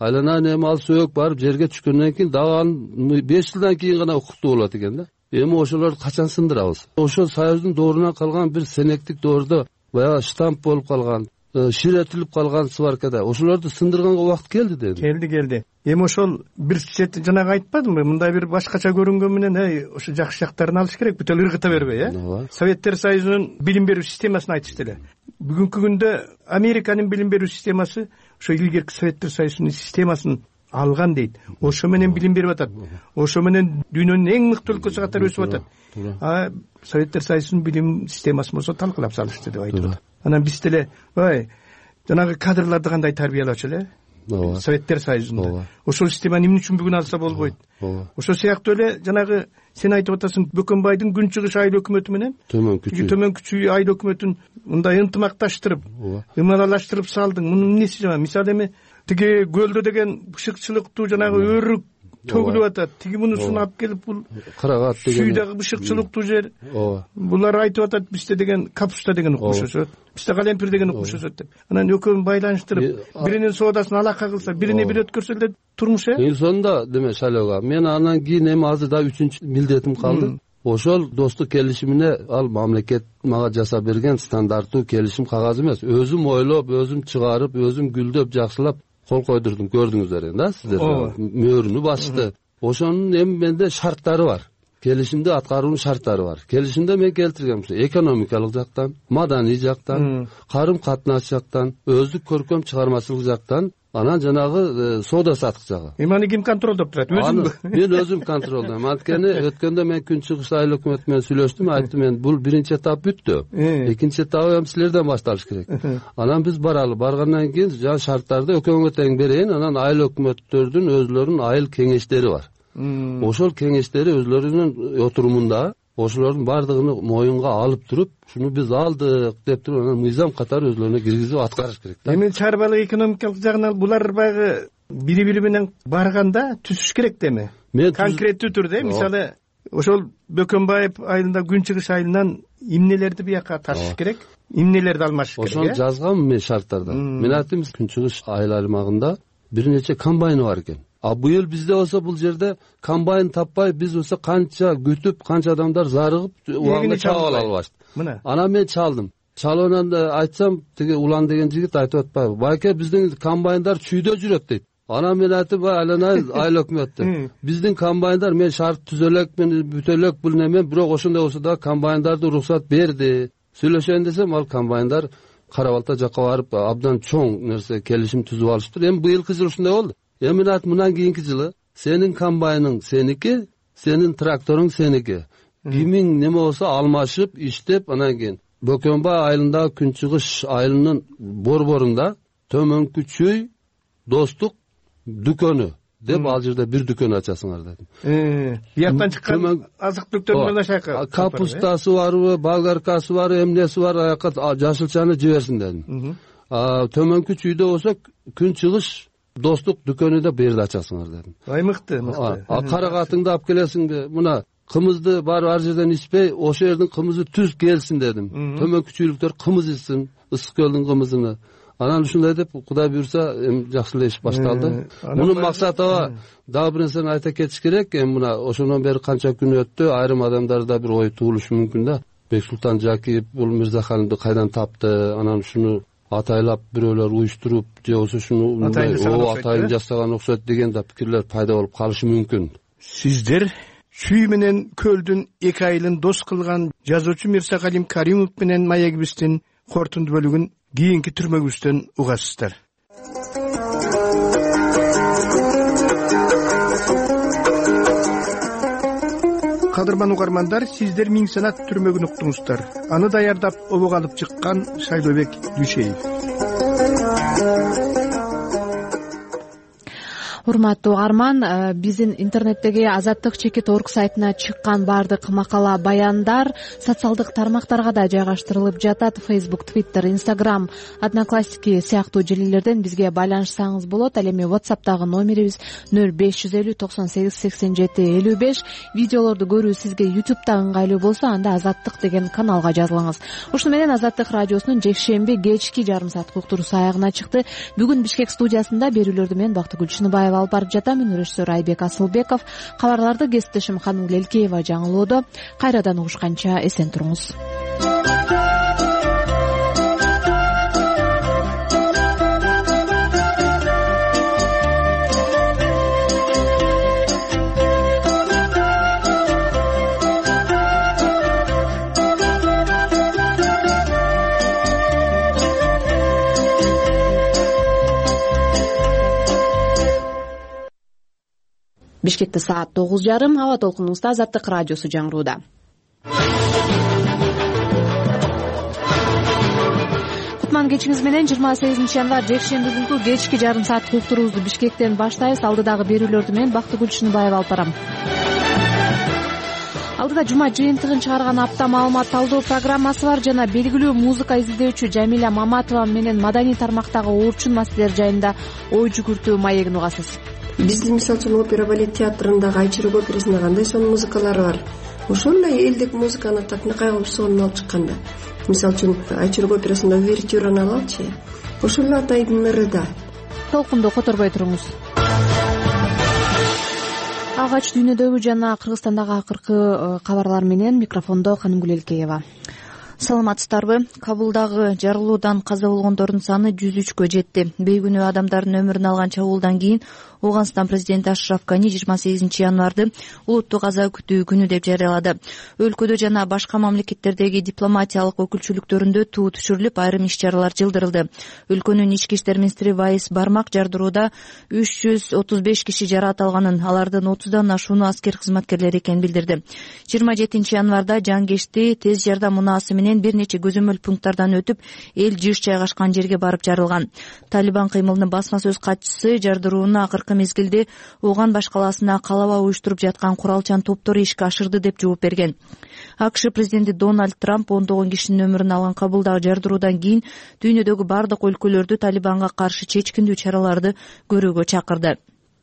айланайын эми ал сөөк барып жерге түшкөндөн кийин дагы анын беш жылдан кийин гана укуктуу болот экен да. Эми ошолорду качан сындырабыз? Ошол Союздун доорунан калган бир сенектик доордо баягы штамп болуп калган, ширетилип калган сваркада ошолорду сындырганга убакыт келди деди. Келди, келди. Эми ошол бир чети жанагы айтпадымбы? Мындай бир башкача көрүнгөн менен, эй, ошо жакшы жактарын алыш керек, бүтө ыргыта бербей, э? Советтер Союзунун билим берүү системасын айтышты эле. Бүгүнкү күндө Американын билим берүү системасы ошо илгерки Советтер Союзунун системасын алган дейт. Ошо менен билим берип атат. Ошо менен дүйнөнүн эң мыкты өлкөсү катары өсүп атат. А Советтер Союзунун билим системасын болсо талкалап салышты деп айтып атат. Анан биз деле, ой, жанагы кадрларды кандай тарбиялачу эле? Советтер Союзунда. Ошол системаны эмне үчүн бүгүн алса болбойт? Ошол сыяктуу эле жанагы сен айтып атасың, Бөкөнбайдын Күн Чыгыш айыл өкмөтү менен Төмөн Күчүй Төмөн Күчүй айыл өкмөтүн мындай ынтымакташтырып, ымалалаштырып салдың. Мунун эмнеси жана? Мисалы эми тиги көлдө деген бышыкчылыктуу жанагы өрүк төгүлүп атат. Тиги мунусун алып келип бул Карагат деген сүйдөгү бышыкчылыктуу жер. Булар айтып атат бизде деген капуста деген укмуш өсөт. Бизде калемпир деген укмуш өсөт деп. Анан экөөнүн байланыштырып, биринин соодасын алака кылса, бирине бир өткөрсө эле турмуш э. Эң сонда деме Шалега, мен анан кийин эми азыр да үчүнчү милдетим калды. Ошол достук келишимине ал мамлекет мага жасап берген стандарттуу келишим кагазы эмес. Өзүм ойлоп, өзүм чыгарып, өзүм гүлдөп, жакшылап кол койдурдум, көрдүңүздөр эми да сиздер. Мөөрүнү басты. Ошонун эми менде шарттары бар. Келишимде аткаруунун шарттары бар. Келишимде мен келтиргем экономикалык жактан, маданий жактан, карым катнаш жактан, өздүк көркөм чыгармачылык жактан, анан жанагы соода сатык жагы. Эми аны ким контролдоп турат? Өзүмбү? Мен өзүм контролдойм. Анткени өткөндө мен Күн Чыгыш айыл өкмөтү менен сүйлөштүм, айттым мен бул биринчи этап бүттү. Экинчи этабы эми силерден башталыш керек. Анан биз баралы. Баргандан кийин жан шарттарды өкмөткө тең берейин, анан айыл өкмөттөрдүн өзлөрүнүн айыл кеңештери бар. Ошол кеңештери өзлөрүнүн отурумунда ошолордун бардыгын моюнга алып туруп, шуну биз алдык деп туруп, анан мыйзам катары өзлөрүнө киргизип аткарыш керек да. Эми чарбалык экономикалык жагынан булар баягы бири-бири менен барганда түзүш керек деми? Конкреттүү түрдө, мисалы, ошол Бөкөнбаев айылында Күн Чыгыш айылынан эмнелерди бияка ташыш керек? Эмнелерди алмашыш керек? Ошону жазгам мен шарттарда. Мен айттым, Күн Чыгыш айыл аймагында бир нече комбайны бар экен. А быйыл бизде болсо бул жерде комбайн таппай биз болсо канча күтүп, канча адамдар зарыгып, убагында чаап ала албашты. Мына. Анан мен чалдым. Чалып анан айтсам, тиги Улан деген жигит айтып атпайбы? Байке биздин комбайндар чүйдө жүрөт дейт. Анан мен айтып, айланайын айыл өкмөттө. Биздин комбайндар мен шарт түзөлөк, мен бүтөлөк бул немен, бирок ошондой болсо да комбайндарды уруксат берди. Сүйлөшөйүн десем, ал комбайндар Карабалта жакка барып абдан чоң нерсе келишим түзүп алыштыр. Эми быйылкы жыл ушундай болду. Эми мен мындан кийинки жылы сенин комбайның сеники, сенин тракторуң сеники. Кимиң неме болсо алмашып, иштеп, анан кийин Бөкөнбай айылындагы Күн Чыгыш айылынын борборунда Төмөн Күчүй достук дүкөнү деп ал жерде бир дүкөн ачасыңар дедим. Бияктан чыккан азык түлүктөр менен ашакы капустасы барбы, болгаркасы бар, эмнеси бар, аяка жашылчаны жиберсин дедим. Төмөн Күчүйдө болсо Күн Чыгыш достук дүкөнү да бу жерде ачасыңар дедим. Ай мыкты, мыкты. А карагатыңды алып келесиңби? Мына кымызды бар ар жерден ичпей, ошол жердин кымызы түз келсин дедим. Төмөн Күчүйлүктөр кымыз ичсин, Ысык көлдүн кымызын. Анан ушундай деп Кудай буйрса эми жакшы эле иш башталды. Мунун максаты дагы бир нерсени айта кетиш керек. Эми мына ошондон бери канча күн өттү, айрым адамдарда бир ой туулушу мүмкүн да. Бексултан Жакиев бул Мырзаханимди кайдан тапты? Анан ушуну атайлап бирөөлөр уюштуруп, же болсо ушуну атайын жасаган окшойт деген да пикирлер пайда болуп калышы мүмкүн. Сиздер Чүй менен Көлдүн эки айылын дос кылган жазуучу Мирсакалим Каримов менен маегибиздин кортунду бөлүгүн кийинки түрмөгүбүздөн угасыздар. Кадырман угармандар, сиздер Миң санат түрмөгүн уктуңуздар. Аны даярдап обого алып чыккан Шайлообек Дүйшеев. урматтуу угарман, биздин интернеттеги азаттык чекит орг сайтына чыккан баардык макала баяндар социалдык тармактарга да жайгаштырылып жатат. Facebook, Twitter, Instagram, Одноклассники сыяктуу желилерден бизге байланышсаңыз болот. Ал эми WhatsApp'тагы номерибиз нөл беш жүз элүү токсон сегиз сексен жети элүү беш. Видеолорду көрүү сизге YouTube'да ыңгайлуу болсо, анда Азаттык деген каналга жазылыңыз. Ушуну менен Азаттык радиосунун жекшемби кечки жарым саат уктуруусу аягына чыкты. Бүгүн Бишкек студиясында берүүлөрдү мен Бактыгүл Чыныбаева алып барып жатам. Режиссер Айбек Асылбеков, кабарларды кесиптешим Канымгүл Элкеева жаңылоодо. Кайрадан угушканча эсен туруңуз. Бишкекте саат тогуз жарым, аба толкунубузда Азаттык радиосу жаңырууда. Кутман кечиңиз менен жыйырма сегизинчи январь жекшемби күнкү кечки жарым саат уктуруубузду Бишкектен баштайбыз. Алдыдагы берүүлөрдү мен Бактыгүл Чыныбаева алып барам. Алдыда жума жыйынтыгын чыгарган апта маалымат талдоо программасы бар жана белгилүү музыка изилдөөчү Жамиля Маматова менен маданий тармактагы оорчун маселелер жайында ой жүгүртүү маегин угасыз. Биздин мисалы үчүн опера балет театрындагы Айчырөк операсында кандай сонун музыкалары бар. Ошондой элдик музыканы такныкай кылып сонун алып чыкканда. Мисалы үчүн Айчырөк операсында увертюраны алалычы. Ошол эле атайдын ыры да. Толкунду которбой туруңуз. Алгач дүйнөдөгү жана Кыргызстандагы акыркы кабарлар менен микрофондо Канымгүл Элкеева. Саламатсыздарбы? Кабулдагы жарылуудан каза болгондордун саны жүз үчкө жетти. Бейгүнөө адамдардын өмүрүн алган чабуулдан кийин Ооганстан президенти Ашраф Гани жыйырма сегизинчи январды улуттук каза күтүү күнү деп жарыялады. Өлкөдө жана башка мамлекеттердеги дипломатиялык өкүлчүлүктөрүндө туу түшүрүлүп, айрым иш-чаралар жылдырылды. Өлкөнүн ички иштер министри Вайс Бармак жардырууда үч жүз отуз беш киши жараат алганын, алардын отуздан ашууну аскер кызматкерлери экенин билдирди. жыйырма жетинчи январда жангечти тез жардам унаасы менен бир нече көзөмөл пункттардан өтүп, эл жыш жайгашкан жерге барып жарылган. Талибан кыймылынын басма сөз катчысы жардырууну акыркы мезгилде Ооган баш калаасына калаба уюштуруп жаткан куралчан топтору ишке ашырды деп жооп берген. АКШ президенти Дональд Трамп ондогон кишинин өмүрүн алган Кабулдагы жардыруудан кийин дүйнөдөгү бардык өлкөлөрдү Талибанга каршы чечкиндүү чараларды көрүүгө чакырды.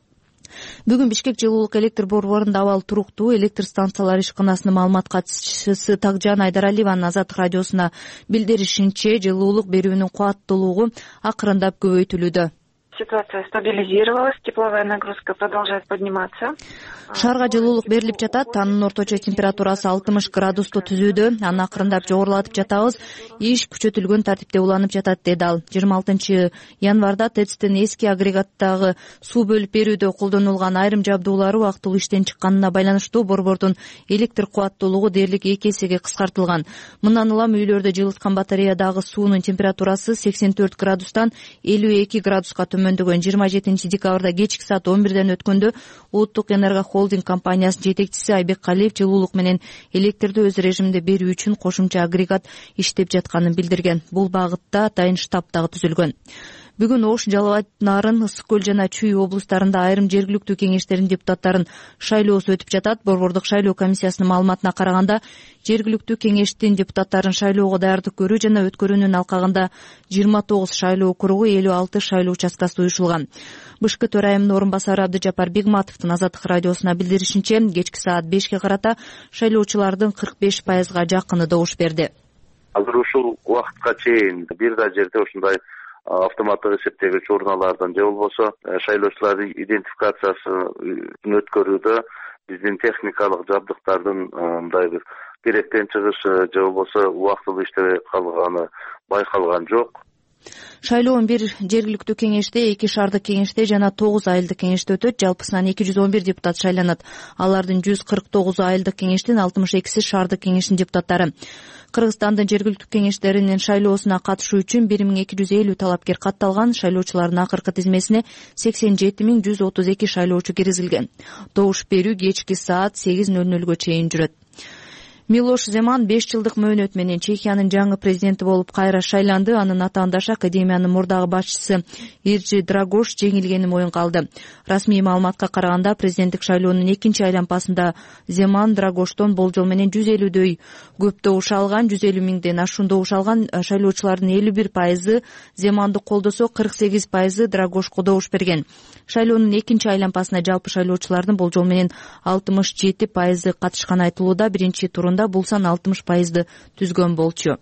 Бүгүн Бишкек жылуулук электр борборунда абал туруктуу электр станциялары ишканасынын маалымат катчысы Такжан Айдаралиеванын Азаттык радиосуна билдиришинче, жылуулук берүүнүн кубаттуулугу акырындап көбөйтүлүүдө. Ситуация стабилизировалась, тепловая нагрузка продолжает подниматься. Шаарга жылуулук берилип жатат, анын орточо температурасы алтымыш градусту түзүүдө, аны акырындап жогорулатып жатабыз, иш күчөтүлгөн тартипте уланып жатат, деди ал. жыйырма алтынчы январда ТЭЦтин эски агрегаттагы суу бөлүп берүүдө колдонулган айрым жабдуулары убактылуу иштен чыкканына байланыштуу борбордун электр кубаттуулугу дээрлик эки эсеге кыскартылган. Мындан улам үйлөрдө жылыткан батареядагы суунун температурасы сексен төрт градустан элүү эки градуска төмөндөгөн. жыйырма жетинчи декабрда кечки саат он бирден өткөндө Улуттук Энерго холдинг компаниясынын жетекчиси Айбек Калиев жылуулук менен электрди өз режиминде берүү үчүн кошумча агрегат иштеп жатканын билдирген. Бул багытта атайын штаб дагы түзүлгөн. Бүгүн Ош, Жалал Абад, Нарын, Ысык көл жана Чүй облустарында айрым жергиликтүү кеңештердин депутаттарын шайлоосу өтүп жатат. Борбордук шайлоо комиссиясынын маалыматына караганда, жергиликтүү кеңештин депутаттарын шайлоого даярдык көрүү жана өткөрүүнүн алкагында жыйырма тогуз шайлоо округу, элүү алты шайлоо участкасы уюшулган. Бышкы төрайымынын орун басары Абдыжапар Бегматовдун Азаттык радиосуна билдиришинче, кечки саат бешке карата шайлоочулардын кырк беш пайызга жакыны добуш берди. Азыр ушул убакытка чейин бир да жерде ушундай автоматтык эсептегич урналардан же болбосо шайлоочулардын идентификациясын өткөрүүдө биздин техникалык жабдыктардын мындай бир керектен чыгышы же болбосо убактылуу иштебей калганы байкалган жок. Шайлоо он бир жергиликтүү кеңеште, эки шаардык кеңеште жана тогуз айылдык кеңеште өтөт. Жалпысынан эки жүз он бир депутат шайланат. Алардын жүз кырк тогузу айылдык кеңештин, алтымыш экиси шаардык кеңештин депутаттары. Кыргызстандын жергиликтүү кеңештеринин шайлоосуна катышуу үчүн бир миң эки жүз элүү талапкер катталган. Шайлоочулардын акыркы тизмесине сексен жети миң жүз отуз эки шайлоочу киргизилген. Добуш берүү кечки саат сегиз нөл нөлгө чейин жүрөт. Милош Земан беш жылдык мөөнөт менен Чехиянын жаңы президенти болуп кайра шайланды. Анын атаандаш академиянын мурдагы башчысы Иржи Драгош жеңилгени моюнга алды. Расмий маалыматка караганда президенттик шайлоонун экинчи айлампасында Земан Драгоштон болжол менен жүз элүүдөй көп добуш алган. жүз элүү миңден ашуун добуш алган шайлоочулардын элүү бир пайызы Земанды колдосо, кырк сегиз пайызы Драгошко добуш берген. Шайлоонун экинчи айлампасына жалпы шайлоочулардын болжол менен алтымыш жети пайызы катышканы айтылууда. Биринчи турунда бул сан алтымыш пайызды түзгөн болчу.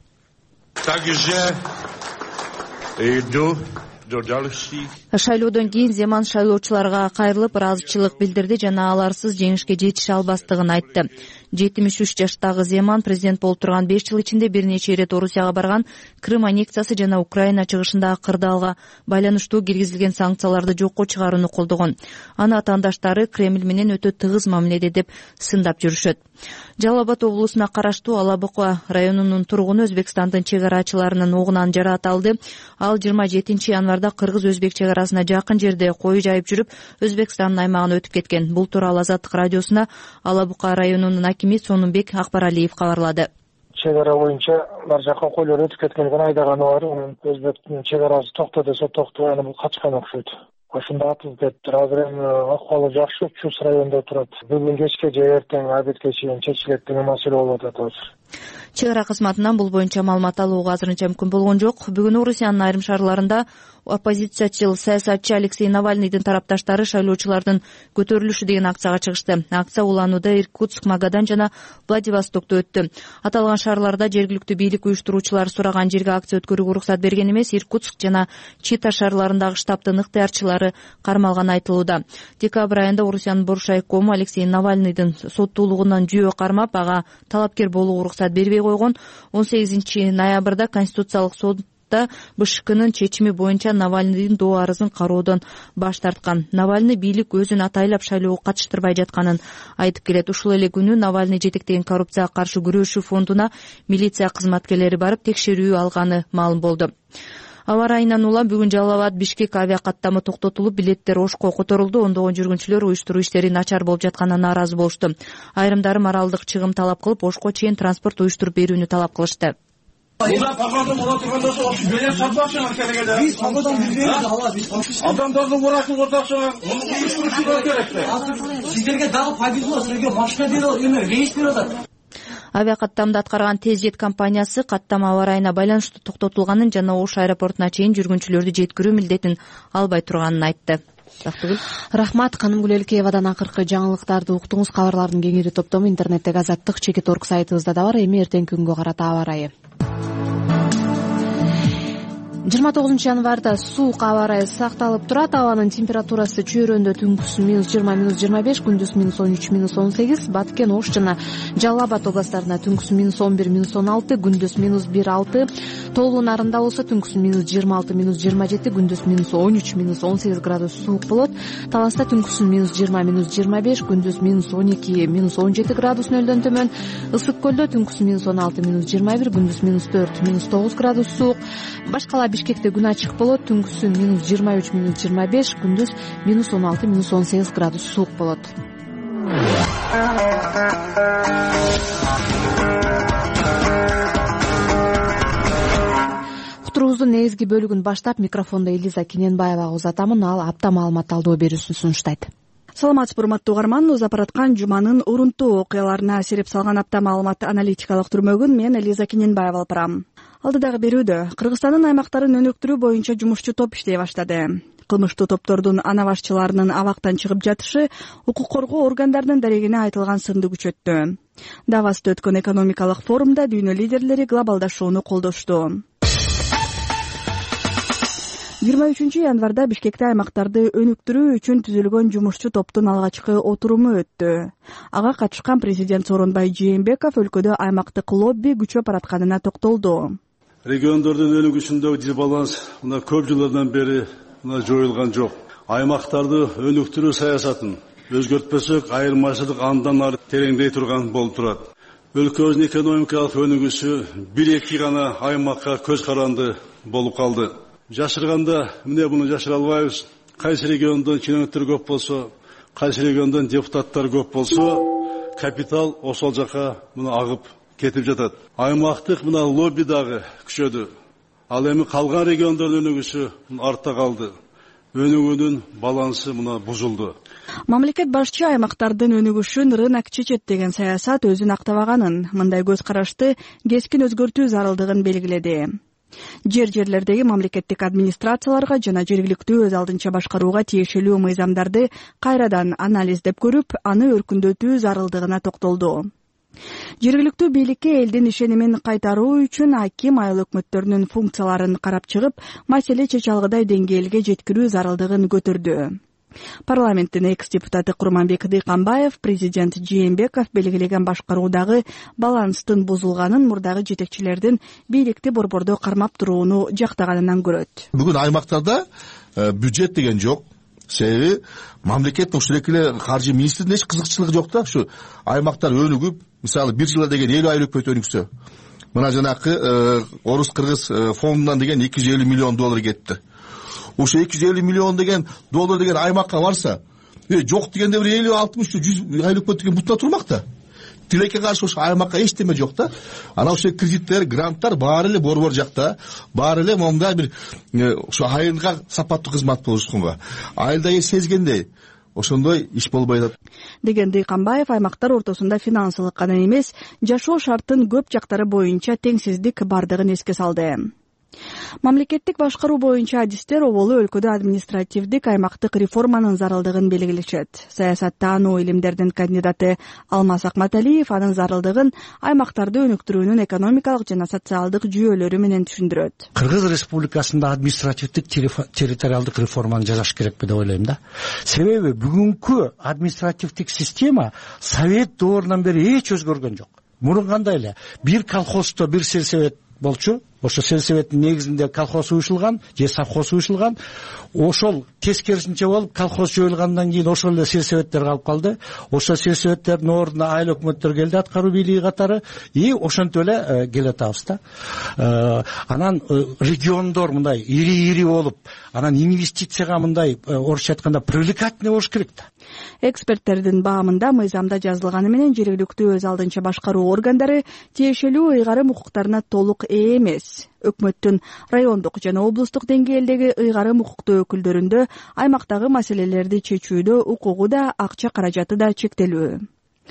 Шайлоодон кийин Земан шайлоочуларга кайрылып ыраазычылык билдирди жана аларсыз жеңишке жетише албастыгын айтты. жетимиш үч жаштагы Земан президент болуп турган беш жыл ичинде бир нече ирет Орусияга барган, Крым аннексиясы жана Украина чыгышындагы кырдаалга байланыштуу киргизилген санкцияларды жокко чыгарууну колдогон. Аны атаандаштары Кремль менен өтө тыгыз мамиледе деп сындап жүрүшөт. Жалал Абад облусуна караштуу Алабука районунун тургуну Өзбекстандын чек арачыларынын огунан жараат алды. Ал жыйырма жетинчи январда кыргыз-өзбек чек арасына жакын жерде кой жайып жүрүп, Өзбекстандын аймагына өтүп кеткен. Бул тууралуу Азаттык радиосуна Алабука районунун акими Сонунбек Акбаралиев кабарлады. Чек ара боюнча бар жака койлор өтүп кеткен, айдаганы бар. Өзбектин чек арасы токто десе токто, аны бул качкан окшойт. Ошондо атылып кетти. Азыр эми акыбалы жакшы, Чус районунда турат. Бүгүн кечке же эртең обедке чейин чечилет деген маселе болуп атат азыр. Чек ара кызматынан бул боюнча маалымат алууга азырынча мүмкүн болгон жок. Бүгүн Орусиянын айрым шаарларында оппозициячыл саясатчы Алексей Навальныйдын тарапташтары шайлоочулардын көтөрүлүшү деген акцияга чыгышты. Акция уланууда Иркутск, Магадан жана Владивостокто өттү. Аталган шаарларда жергиликтүү бийлик уюштуруучулары сураган жерге акция өткөрүүгө уруксат берген эмес. Иркутск жана Чита шаарларындагы штабтын ыктыярчылары кармалганы айтылууда. Декабрь айында Орусиянын бош айкому Алексей Навальныйдын соттуулугунан жүйө кармап, ага талапкер болууга уруксат бербей койгон. он сегизинчи ноябрда Конституциялык сот БШКнын чечими боюнча Навальныйдын доо арызын кароодон баш тарткан. Навальный бийлик өзүн атайлап шайлоого катыштырбай жатканын айтып келет. Ушул эле күнү Навальный жетектеген коррупцияга каршы күрөшүү фондуна милиция кызматкерлери барып текшерүү алганы маалым болду. Аба ырайынан улам бүгүн Жалал Абад Бишкек авиа каттамы токтотулуп, билеттер ошко которулду. Ондогон жүргүнчүлөр уюштуруу иштери начар болуп жатканына нааразы болушту. Айрымдары моралдык чыгым талап кылып, ошко чейин транспорт уюштуруп берүүнү талап кылышты. Адамдардын мурашын ортакча уюштуруу керек. Сиздерге дагы повезло, силерге машина берип, эме рейс берип атат. Авиакаттамды аткарган Тезжет компаниясы каттама аба ырайына байланыштуу токтотулганын жана Ош аэропортуна чейин жүргүнчүлөрдү жеткирүү милдетин албай турганын айтты. Рахмат. Канымгүл Элкеевадан акыркы жаңылыктарды уктуңуз. Кабарлардын кеңири топтому интернеттеги Азаттык чекит точка орг сайтыбызда да бар. Эми эртеңки күнгө карата аба ырайы. жыйырма тогузунчу январда суук аба ырайы сакталып турат. Абанын температурасы чөйрөндө түнкүсүн минус жыйырма минус жыйырма беш, күндүз минус он үч минус он сегиз, Баткен, Ош жана Жалал Абад областарына түнкүсүн минус он бир минус он алты, күндүз минус бир алты, Тоолуу Нарында болсо түнкүсүн минус жыйырма алты минус жыйырма жети, күндүз минус он үч минус он сегиз градус суук болот. Таласта түнкүсүн минус жыйырма минус жыйырма беш, күндүз минус он эки минус он жети градус нөлдөн төмөн. Ысык көлдө түнкүсүн минус он алты минус жыйырма бир, күндүз минус төрт минус тогуз градус суук. Башкала Бишкекте күн ачык болот. Түнкүсүн минус жыйырма үч минус жыйырма беш, күндүз минус он алты минус он сегиз градус суук болот. Уктуруубуздун негизги бөлүгүн баштап микрофондо Элиза Кененбаева узатамын. Ал апта маалымат алдоо берүүсүн сунуштайт. Саламатсызбы, урматтуу угарман. Узап бараткан жуманын урунтуу окуяларына сереп салган апта маалымат аналитикалык түрмөгүн мен Элиза Кененбаева алып барам. Алдыдагы берүүдө Кыргызстандын аймактарын өнүктүрүү боюнча жумушчу топ иштей баштады. Кылмыштуу топтордун ана башчыларынын абактан чыгып жатышы укук коргоо органдарынын дарегине айтылган сынды күчөттү. Даваста өткөн экономикалык форумда дүйнө лидерлери глобалдашууну колдошту. жыйырма үчүнчү январда Бишкекте аймактарды өнүктүрүү үчүн түзүлгөн жумушчу топтун алгачкы отуруму өттү. Ага катышкан президент Сооронбай Жээнбеков өлкөдө аймактык лобби күчөп баратканына токтолду. Региондордун өнүгүшүндөгү дисбаланс мына көп жылдардан бери мына жоюлган жок. Аймактарды өнүктүрүү саясатын өзгөртпөсөк, айырмачылык андан ары тереңдей турган болуп турат. Өлкөбүздүн экономикалык өнүгүшү бир эки гана аймакка көз каранды болуп калды. Жашырганда эмне буну жашыра албайбыз. Кайсы региондон чиновниктер көп болсо, кайсы региондон депутаттар көп болсо, капитал ошол жака муну агып кетип жатат. Аймактык мына лобби дагы күчөдү. Ал эми калган региондордун өнүгүшү артта калды. Өнүгүүнүн балансы мына бузулду. Мамлекет башчы аймактардын өнүгүшүн рынок чечет деген саясат өзүн актабаганын, мындай көз карашты кескин өзгөртүү зарылдыгын белгиледи. Жер жерлердеги мамлекеттик администрацияларга жана жергиликтүү өз алдынча башкарууга тиешелүү мыйзамдарды кайрадан анализдеп көрүп, аны өркүндөтүү зарылдыгына токтолду. Жергиликтүү бийликке элдин ишенимин кайтаруу үчүн аким айыл өкмөттөрүнүн функцияларын карап чыгып, маселе чече алгыдай деңгээлге жеткирүү зарылдыгын көтөрдү. Парламенттин экс-депутаты Курманбек Дыйканбаев президент Жээнбеков белгилеген башкаруудагы баланстын бузулганын мурдагы жетекчилердин бийликти борбордо кармап турууну жактаганынан көрөт. Бүгүн аймактарда бюджет деген жок. Себеби мамлекеттин ушул эле каржы министринин эч кызыкчылыгы жок да. Ушу аймактар өнүгүп, мисалы бир жылда деген элүү айыл өкмөт өнүксө, мына жанакы орус кыргыз фондунан деген эки жүз элүү миллион доллар кетти. Ошо эки жүз элүү миллион деген доллар деген аймакка барса, жок дегенде бир элүү алтымыш жүз айыл өкмөт деген бутуна турмак да. Тилекке каршы ошо аймакка эчтеме жок да. Анан ошо кредиттер, гранттар баары эле борбор жакта, баары эле момундай бир ошо айылга сапаттуу кызмат болушкунга. Айылда сезгендей ошондой иш болбой атат деген Дыйканбаев аймактар ортосунда финансылык гана эмес, жашоо шарттын көп жактары боюнча теңсиздик бардыгын эске салды. Мамлекеттик башкаруу боюнча адистер оболу өлкөдө административдик аймактык реформанын зарылдыгын белгилешет. Саясаттануу илимдердин кандидаты Алмаз Акматалиев анын зарылдыгын аймактарды өнүктүрүүнүн экономикалык жана социалдык жүйөлөрү менен түшүндүрөт. Кыргыз Республикасында административдик территориалдык реформаны жасаш керекпи деп ойлойм да. Себеби бүгүнкү административдик система совет доорунан бери эч өзгөргөн жок. Мурун кандай эле бир колхоздо бир сельсовет болчу. Ошо сельсоветтин негизинде колхоз уюшулган, же совхоз уюшулган. Ошол тескерисинче болуп, колхоз жоюлгандан кийин ошол эле сельсоветтер калып калды. Ошо сельсоветтердин ордуна айыл өкмөттөр келди, аткаруу бийлиги катары, и ошентип эле келатабыз да. Анан региондор мындай ири-ири болуп, анан инвестицияга мындай орусча айтканда привлекательный болуш керек да. Эксперттердин баамында мыйзамда жазылганы менен жергиликтүү өз алдынча башкаруу органдары тиешелүү ыйгарым укуктарына толук ээ эмес. Өкмөттүн райондук жана облустук деңгээлдеги ыйгарым укуктуу өкүлдөрүндө аймактагы маселелерди чечүүдө укугу да, акча каражаты да чектелүү.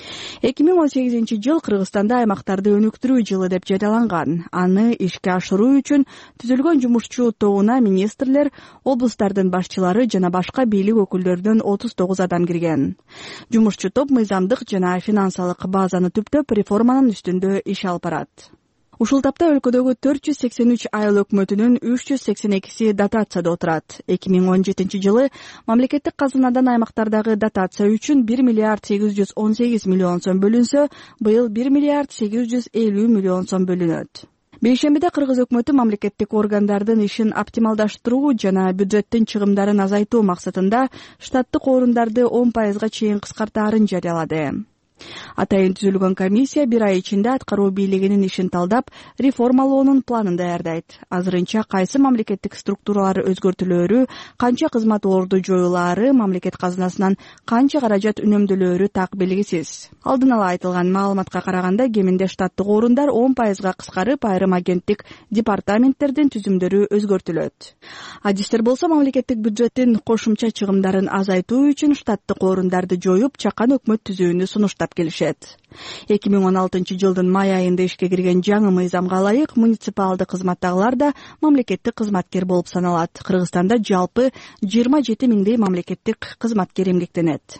эки миң он сегизинчи жыл Кыргызстанда аймактарды өнүктүрүү жылы деп жарыяланган. Аны ишке ашыруу үчүн түзүлгөн жумушчу тобуна министрлер, облустардын башчылары жана башка бийлик өкүлдөрүнөн отуз тогуз адам кирген. Жумушчу топ мыйзамдык жана финансылык базаны түптөп реформанын үстүндө иш алып барат. Ушул тапта өлкөдөгү төрт жүз сексен үч айыл өкмөтүнүн үч жүз сексен экиси дотацияда отурат. эки миң он жетинчи жылы мамлекеттик казынадан аймактардагы дотация үчүн бир миллиард сегиз жүз он сегиз миллион сом бөлүнсө, быйыл бир миллиард сегиз жүз элүү миллион сом бөлүнөт. Бейшембиде Кыргыз өкмөтү мамлекеттик органдардын ишин оптималдаштыруу жана бюджеттин чыгымдарын азайтуу максатында штаттык орундарды он пайызга чейин кыскартаарын жарыялады. Атайын түзүлгөн комиссия бир ай ичинде аткаруу бийлигинин ишин талдап, реформалоонун планын даярдайт. Азырынча кайсы мамлекеттик структуралар өзгөртүлөөрү, канча кызмат орду жоюлаары, мамлекет казынасынан канча каражат үнөмдөлөөрү так белгисиз. Алдын ала айтылган маалыматка караганда, кеминде штаттык орундар он пайызга кыскарып, айрым агенттик департаменттердин түзүмдөрү өзгөртүлөт. Адистер болсо мамлекеттик бюджеттин кошумча чыгымдарын азайтуу үчүн штаттык орундарды жоюп, чакан өкмөт түзүүнү сунуштап келишет. эки миң он алтынчы жылдын май айында ишке кирген жаңы мыйзамга ылайык муниципалдык кызматтагылар да мамлекеттик кызматкер болуп саналат. Кыргызстанда жалпы жыйырма жети миңдей мамлекеттик кызматкер эмгектенет.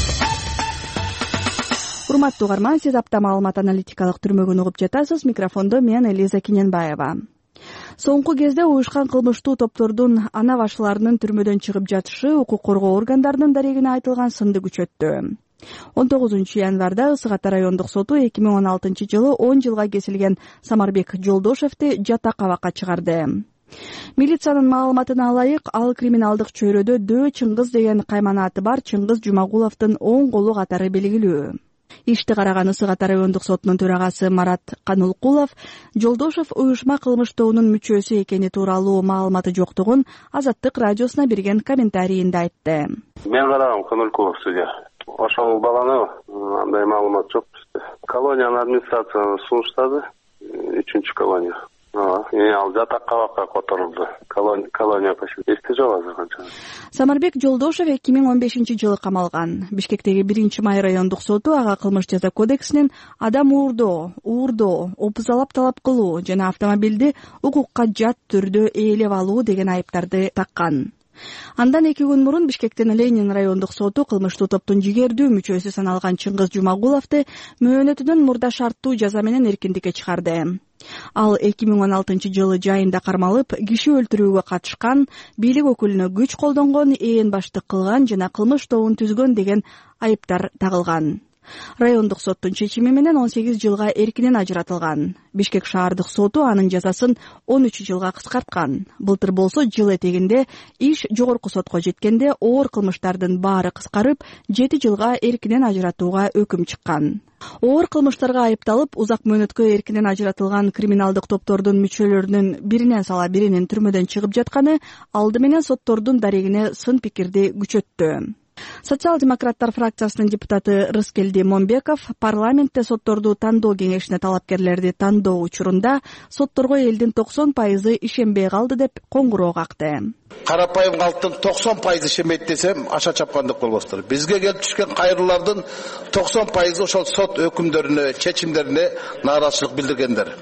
Урматтуу угарман, сиз апта маалымат аналитикалык түрмөгүн угуп жатасыз. Микрофондо мен Элиза Киненбаева. Соңку кезде уюшкан кылмыштуу топтордун ана башчыларынын түрмөдөн чыгып жатышы укук коргоо органдарынын дарегине айтылган сынды күчөттү. он тогузунчу январда Ысык Ата райондук соту эки миң он алтынчы жылы он жылга кесилген Самарбек Жолдошевди жата кабакка чыгарды. Милициянын маалыматына ылайык, ал криминалдык чөйрөдө Дөө Чыңгыз деген кайманаты бар Чыңгыз Жумагуловдун оң колу катары белгилүү. Ишти караган Ысык Ата райондук сотунун төрагасы Марат Канулкулов Жолдошев уюшма кылмыш тобунун мүчөсү экени тууралуу маалыматы жоктугун Азаттык радиосуна берген комментарийинде айтты. Мен карагам Канулкулов судья. Ошол баланы андай маалымат жок. колонияны администрацияга сунуштады, үчүнчү колония. Ооба, ал жатак кабакка которулду. Колония эсте жок азыр канча. Самарбек Жолдошев эки миң он бешинчи жылы камалган. Бишкектеги биринчи май райондук соту ага кылмыш жаза кодексинин адам уурдоо, уурдоо, опузалап талап кылуу жана автомобилди укукка жат түрдө ээлеп алуу деген айыптарды таккан. Андан эки күн мурун Бишкектин Ленин райондук соту кылмыштуу топтун жигердүү мүчөсү саналган Чыңгыз Жумагуловду мөөнөтүнөн мурда шарттуу жаза менен эркиндикке чыгарды. Ал эки миң он алтынчы жылы жайында кармалып, киши өлтүрүүгө катышкан, бийлик өкүлүнө күч колдонгон, ээн баштык кылган жана кылмыш тобун түзгөн деген айыптар тагылган. Райондук соттун чечими менен он сегиз жылга эркинен ажыратылган. Бишкек шаардык соту анын жазасын он үч жылга кыскарткан. Былтыр болсо жыл этегинде иш жогорку сотко жеткенде оор кылмыштардын баары кыскарып, жети жылга эркинен ажыратууга өкүм чыккан. Оор кылмыштарга айыпталып, узак мөөнөткө эркинен ажыратылган криминалдык топтордун мүчөлөрүнүн биринен сала биринин түрмөдөн чыгып жатканы алды менен соттордун дарегине сын пикирди күчөттү. Социал-демократтар фракциясынын депутаты Рыскелди Момбеков парламентте сотторду тандоо кеңешине талапкерлерди тандоо учурунда сотторго элдин токсон пайызы ишенбей калды деп коңгуроо какты. Карапайым калктын токсон пайызы ишенбейт десем, аша чапкандык болбостур. Бизге келип түшкөн кайрылуулардын токсон пайызы ошол сот өкүмдөрүнө, чечимдерине нааразычылык билдиргендер.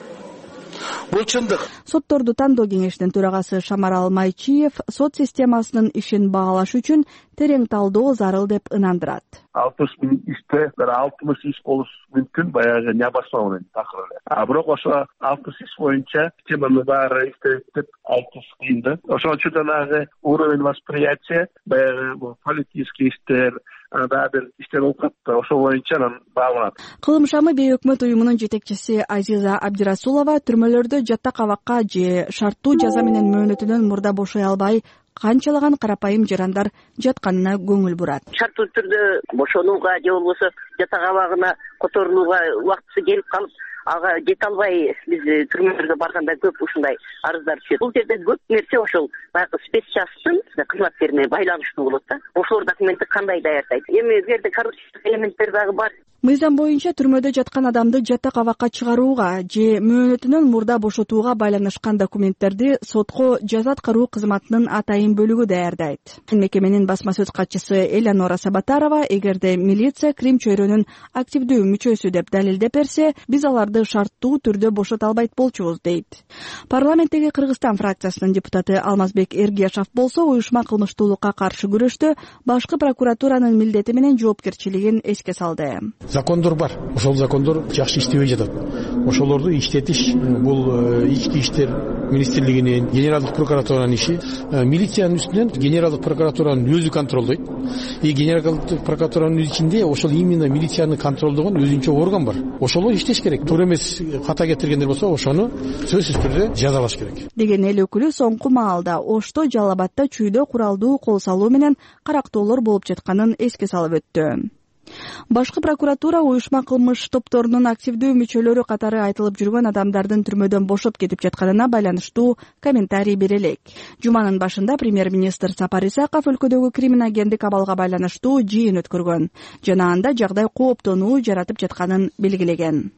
Бул чындык. Сотторду тандоо кеңешинин төрагасы Шамарал Майчиев сот системасынын ишин баалаш үчүн терең талдоо зарыл деп ынандырат. алтымыш миң иште бир алтымыш иш болуш мүмкүн, баягы нябаштоо менен такыр эле. А бирок ошо алтымыш иш боюнча системанын баары иштеп деп айтыш кыйын да. Ошон үчүн жанагы уровень восприятия, баягы политический иштер, анда бир иштер болуп калды, ошол боюнча анан бааланат. Кылым шамы бейөкмөт уюмунун жетекчиси Азиза Абдирасулова түрмөлөрдө жатак абакка же шарттуу жаза менен мөөнөтүнөн мурда бошой албай канчалаган карапайым жарандар жатканына көңүл бурат. Шарттуу түрдө бошонууга же болбосо жатак абагына которулууга убактысы келип калып, ага жете албай биз түрмөлөргө барганда көп ушундай арыздар түшөт. Бул жерде көп нерсе ошол баягы спецчастын кызматкерине байланыштуу болот да. Ошолор документти кандай даярдайт? Эми бул жерде коррупциялык элементтер дагы бар. Мыйзам боюнча түрмөдө жаткан адамды жатак абакка чыгарууга же мөөнөтүнөн мурда бошотууга байланышкан документтерди сотко жаза аткаруу кызматынын атайын бөлүгү даярдайт. Мекеменин басма сөз катчысы Элеонора Сабатарова, эгерде милиция Крим чөйрөнүн активдүү мүчөсү деп далилдеп берсе, биз аларды шарттуу түрдө бошото албайт болчубуз дейт. Парламенттеги Кыргызстан фракциясынын депутаты Алмазбек Эргияшов болсо, уюшма кылмыштуулукка каршы күрөштө башкы прокуратуранын милдети менен жоопкерчилигин эске салды. Закондор бар. Ошол закондор жакшы иштебей жатат. Ошолорду иштетиш бул ички иштер министрлигинин, генералдык прокуратуранын иши. Милициянын үстүнөн генералдык прокуратуранын өзү контролдойт. И генералдык прокуратуранын ичинде ошол именно милициянын контролдогон өзүнчө орган бар. Ошолор иштеш керек. Туура эмес ката кетиргендер болсо, ошону сөзсүз түрдө жазалаш керек. Деген эл өкүлү соңку маалда Ошто, Жалал Абадта чүйдө куралдуу кол салуу менен карактоолор болуп жатканын эске салып өттү. Башкы прокуратура уюшма кылмыш топторунун активдүү мүчөлөрү катары айтылып жүргөн адамдардын түрмөдөн бошоп кетип жатканына байланыштуу комментарий бере элек. Жуманын башында премьер-министр Сапар Исаков өлкөдөгү криминогендик абалга байланыштуу жыйын өткөргөн жана анда жагдай кооптонуу жаратып жатканын белгилеген.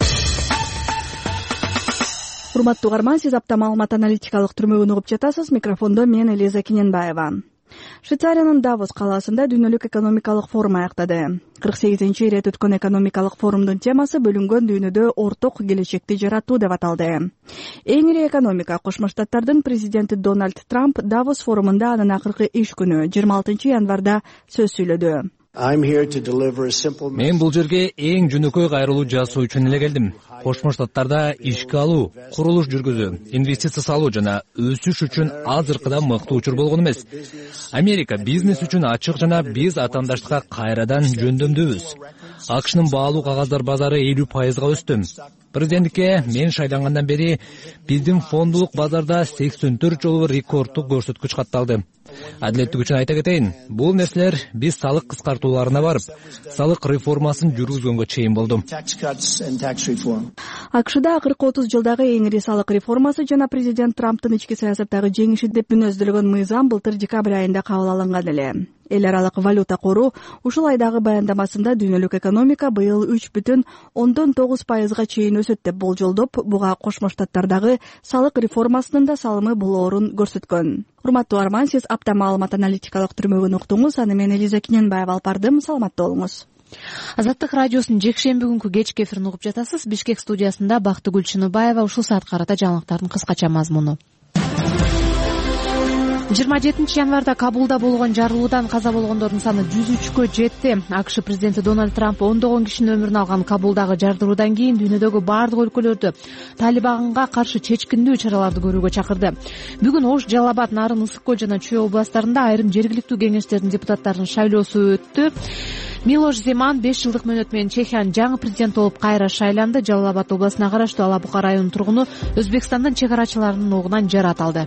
Урматтуу угарман, сиз апта маалымат аналитикалык түрмөгүн угуп жатасыз. Микрофондо мен Элиза Кененбаева. Швейцариянын Давос калаасында дүйнөлүк экономикалык форум аяктады. кырк сегизинчи ирет өткөн экономикалык форумдун темасы бөлүнгөн дүйнөдө орток келечекти жаратуу деп аталды. Эң ири экономика Кошмо Штаттардын президенти Дональд Трамп Давос форумунда анын акыркы иш күнү жыйырма алтынчы январда сөз сүйлөдү. Мен бул жерге эң жөнөкөй кайрылуу жасоо үчүн эле келдим. Кошмо Штаттарда ишке алуу, курулуш жүргүзүү, инвестиция салуу жана өсүш үчүн азыркыдан мыкты учур болгон эмес. Америка бизнес үчүн ачык жана биз атаандаштыкка кайрадан жөндөмдөбүз. АКШнын баалуу кагаздар базары элүү пайызга өстү. Президенттикке мен шайлангандан бери биздин фондулук базарда сексен төрт жолу рекорддук көрсөткүч катталды. Адилеттик үчүн айта кетейин, бул нерселер биз салык кыскартууларына барып, салык реформасын жүргүзгөнгө чейин болду. АКШда акыркы отуз жылдагы эң ири салык реформасы жана президент Трамптын ички саясаттагы жеңиши деп мүнөздөлгөн мыйзам былтыр декабрь айында кабыл алынган эле. эл аралык валюта кору ушул айдагы баяндамасында дүйнөлүк экономика быйыл үч бүтүн ондон тогуз пайызга чейин өсөт деп болжолдоп, буга Кошмо Штаттардагы салык реформасынын да салымы болоорун көрсөткөн. Урматтуу арман, сиз апта маалымат аналитикалык түрмөгүн уктуңуз. Аны мен Элиза Киненбаева алып бардым. Саламатта болуңуз. Азаттык радиосунун жекшемби күнкү кечки эфирин угуп жатасыз. Бишкек студиясында Бактыгүл Чыныбаева ушул саатка карата жаңылыктардын кыскача мазмуну. жыйырма жетинчи январда Кабулда болгон жарылуудан каза болгондордун саны жүз үчкө жетти. АКШ президенти Дональд Трамп ондогон кишинин өмүрүн алган Кабулдагы жардыруудан кийин дүйнөдөгү бардык өлкөлөрдү Талибанга каршы чечкиндүү чараларды көрүүгө чакырды. Бүгүн Ош, Жалал Абад, Нарын, Ысык Көл жана Чүй областарында айрым жергиликтүү кеңештердин депутаттарынын шайлоосу өттү. Милош Земан беш жылдык мөөнөт менен Чехиянын жаңы президенти болуп кайра шайланды. Жалал Абад областына караштуу Ала Бука районунун тургуну Өзбекстандын чек арачыларынын огунан жарат алды.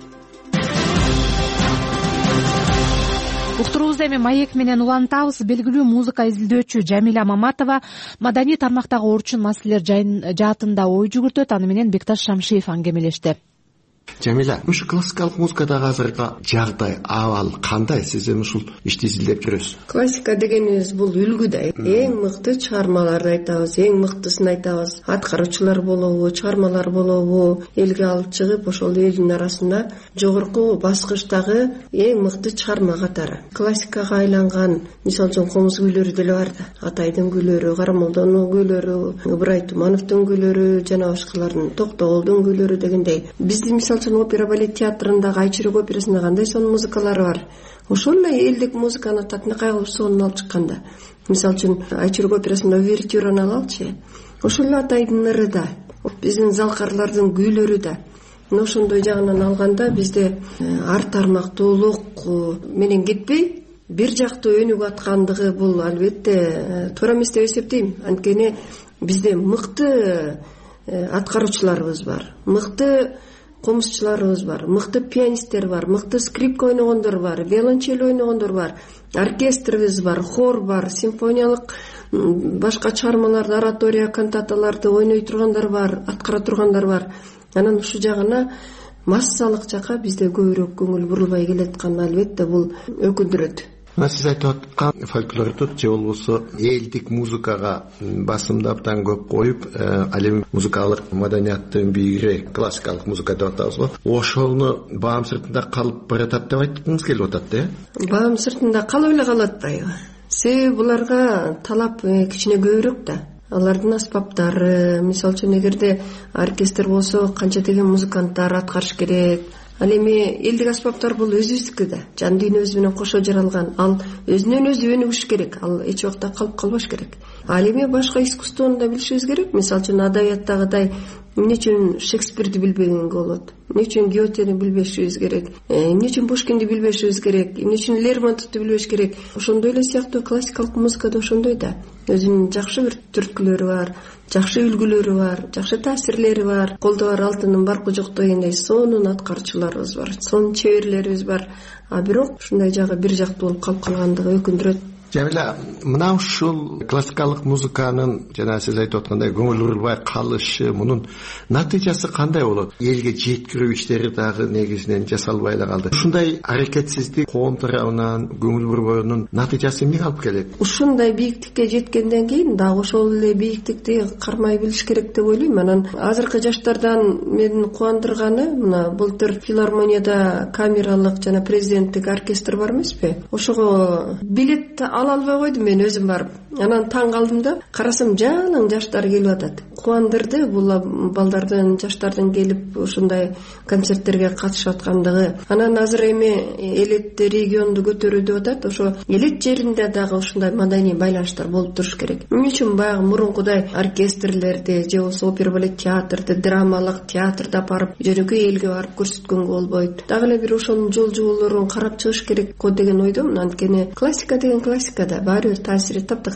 Уктуруубузду эми маек менен улантабыз. Белгилүү музыка изилдөөчү Жамиля Маматова маданий тармактагы орчун маселелер жаатында ой жүгүртөт. Аны менен Бекташ Шамшиев аңгемелешти. Жамиля, ушу классикалык музыкадагы азыркы жагдай, абал кандай? Сиз эми ушул ишти изилдеп жүрөсүз. Классика дегенибиз бул үлгү да. Эң мыкты чыгармаларды айтабыз, эң мыктысын айтабыз. Аткаруучулар болобу, чыгармалар болобу, элге алып чыгып, ошол элдин арасында жогорку баскычтагы эң мыкты чыгарма катары. Классикага айланган, мисалы үчүн комуз күйлөрү деле бар да. Атайдын күйлөрү, Карамолдонун күйлөрү, Ыбырай Тумановдун күйлөрү, жана башкалардын, Токтогулдун күйлөрү дегендей. Биздин мисалы үчүн опера балет театрындагы Айчырөк операсында кандай сонун музыкалары бар. Ошол эле элдик музыканы такныкай кылып сонун алып чыкканда. Мисалы үчүн Айчырөк операсында увертюраны алалычы. Ошол эле Атайдын ыры да, биздин залкарлардын күйлөрү да. Ошондой жагынан алганда бизде ар тармактуулук менен кетпей, бир жактуу өнүгүп аткандыгы бул албетте туура эмес деп эсептейм. Анткени бизде мыкты аткаруучуларыбыз бар, мыкты комузчуларыбыз бар, мыкты пианисттер бар, мыкты скрипка ойногондор бар, виолончель ойногондор бар, оркестрибиз бар, хор бар, симфониялык башка чыгармаларды, оратория, кантаталарды ойной тургандар бар, аткара тургандар бар. Анан ушул жагына массалык жака бизде көбүрөөк көңүл бурулбай келаткан албетте бул өкүндүрөт. Мына сиз айтып аткан фольклорду же болбосо элдик музыкага басымдаптан көп коюп, ал эми музыкалык маданияттын бийиги классикалык музыка деп атабыз го. Ошону баам сыртында калып баратат деп айткыңыз келип атат, э? Баам сыртында калып эле калып атпайбы? Себеби буларга талап кичине көбүрөөк да. Алардын аспаптары, мисалы үчүн эгерде оркестр болсо канча деген музыканттар аткарыш керек. Ал эми элдик аспаптар бул өзүбүздүкү да, жан дүйнөбүз менен кошо жаралган. Ал өзүнөн өзү өнүгүш керек, ал эч убакта калып калбаш керек. Ал эми башка искусствону да билишибиз керек. Мисалы үчүн адабияттагыдай эмне үчүн Шекспирди билбегенге болот, эмне үчүн Гетени билбешибиз керек, эмне үчүн Пушкинди билбешибиз керек, эмне үчүн Лермонтовду билбеш керек. Ошондой эле сыяктуу классикалык музыкада ошондой да. Өзүнүн жакшы бир түрткүлөрү бар, жакшы үлгүлөрү бар, жакшы таасирлери бар. Колдо бар алтындын баркы жок дегендей сонун аткаруучуларыбыз бар, сонун чеберлерибиз бар. А бирок ушундай жагы бир жактуу болуп калып калгандыгы өкүндүрөт. Жамиля, мына ушул классикалык музыканын жана сиз айтып аткандай көңүл бурулбай калышы, мунун натыйжасы кандай болот? Элге жеткирүү иштери дагы негизинен жасалбай эле калды. Ушундай аракетсиздик коом тарабынан көңүл бурбоонун натыйжасы эмнеге алып келет? Ушундай бийиктикке жеткенден кийин дагы ошол эле бийиктикти кармай билиш керек деп ойлойм. Анан азыркы жаштардан мени кубандырганы, мына былтыр филармонияда камералык жана президенттик оркестр бар эмеспи? Ошого билет ала албай койдум мен өзүм барып. Анан таң калдым да, карасам жалаң жаштар келип атат. Кубандырды бул балдардын, жаштардын келип ушундай концерттерге катышып аткандыгы. Анан азыр эми элетти регионду көтөрүү деп атат. Ошо элет жеринде дагы ушундай маданий байланыштар болуп туруш керек. Эмне үчүн баягы мурункудай оркестрлерди же болбосо опера балет театрды, драмалык театрды апарып жөнөкөй элге барып көрсөткөнгө болбойт. Дагы эле бир ошонун жол жоболорун карап чыгыш керек го деген ойдомун. Анткени классика деген классика да баары бир таасири таптакыр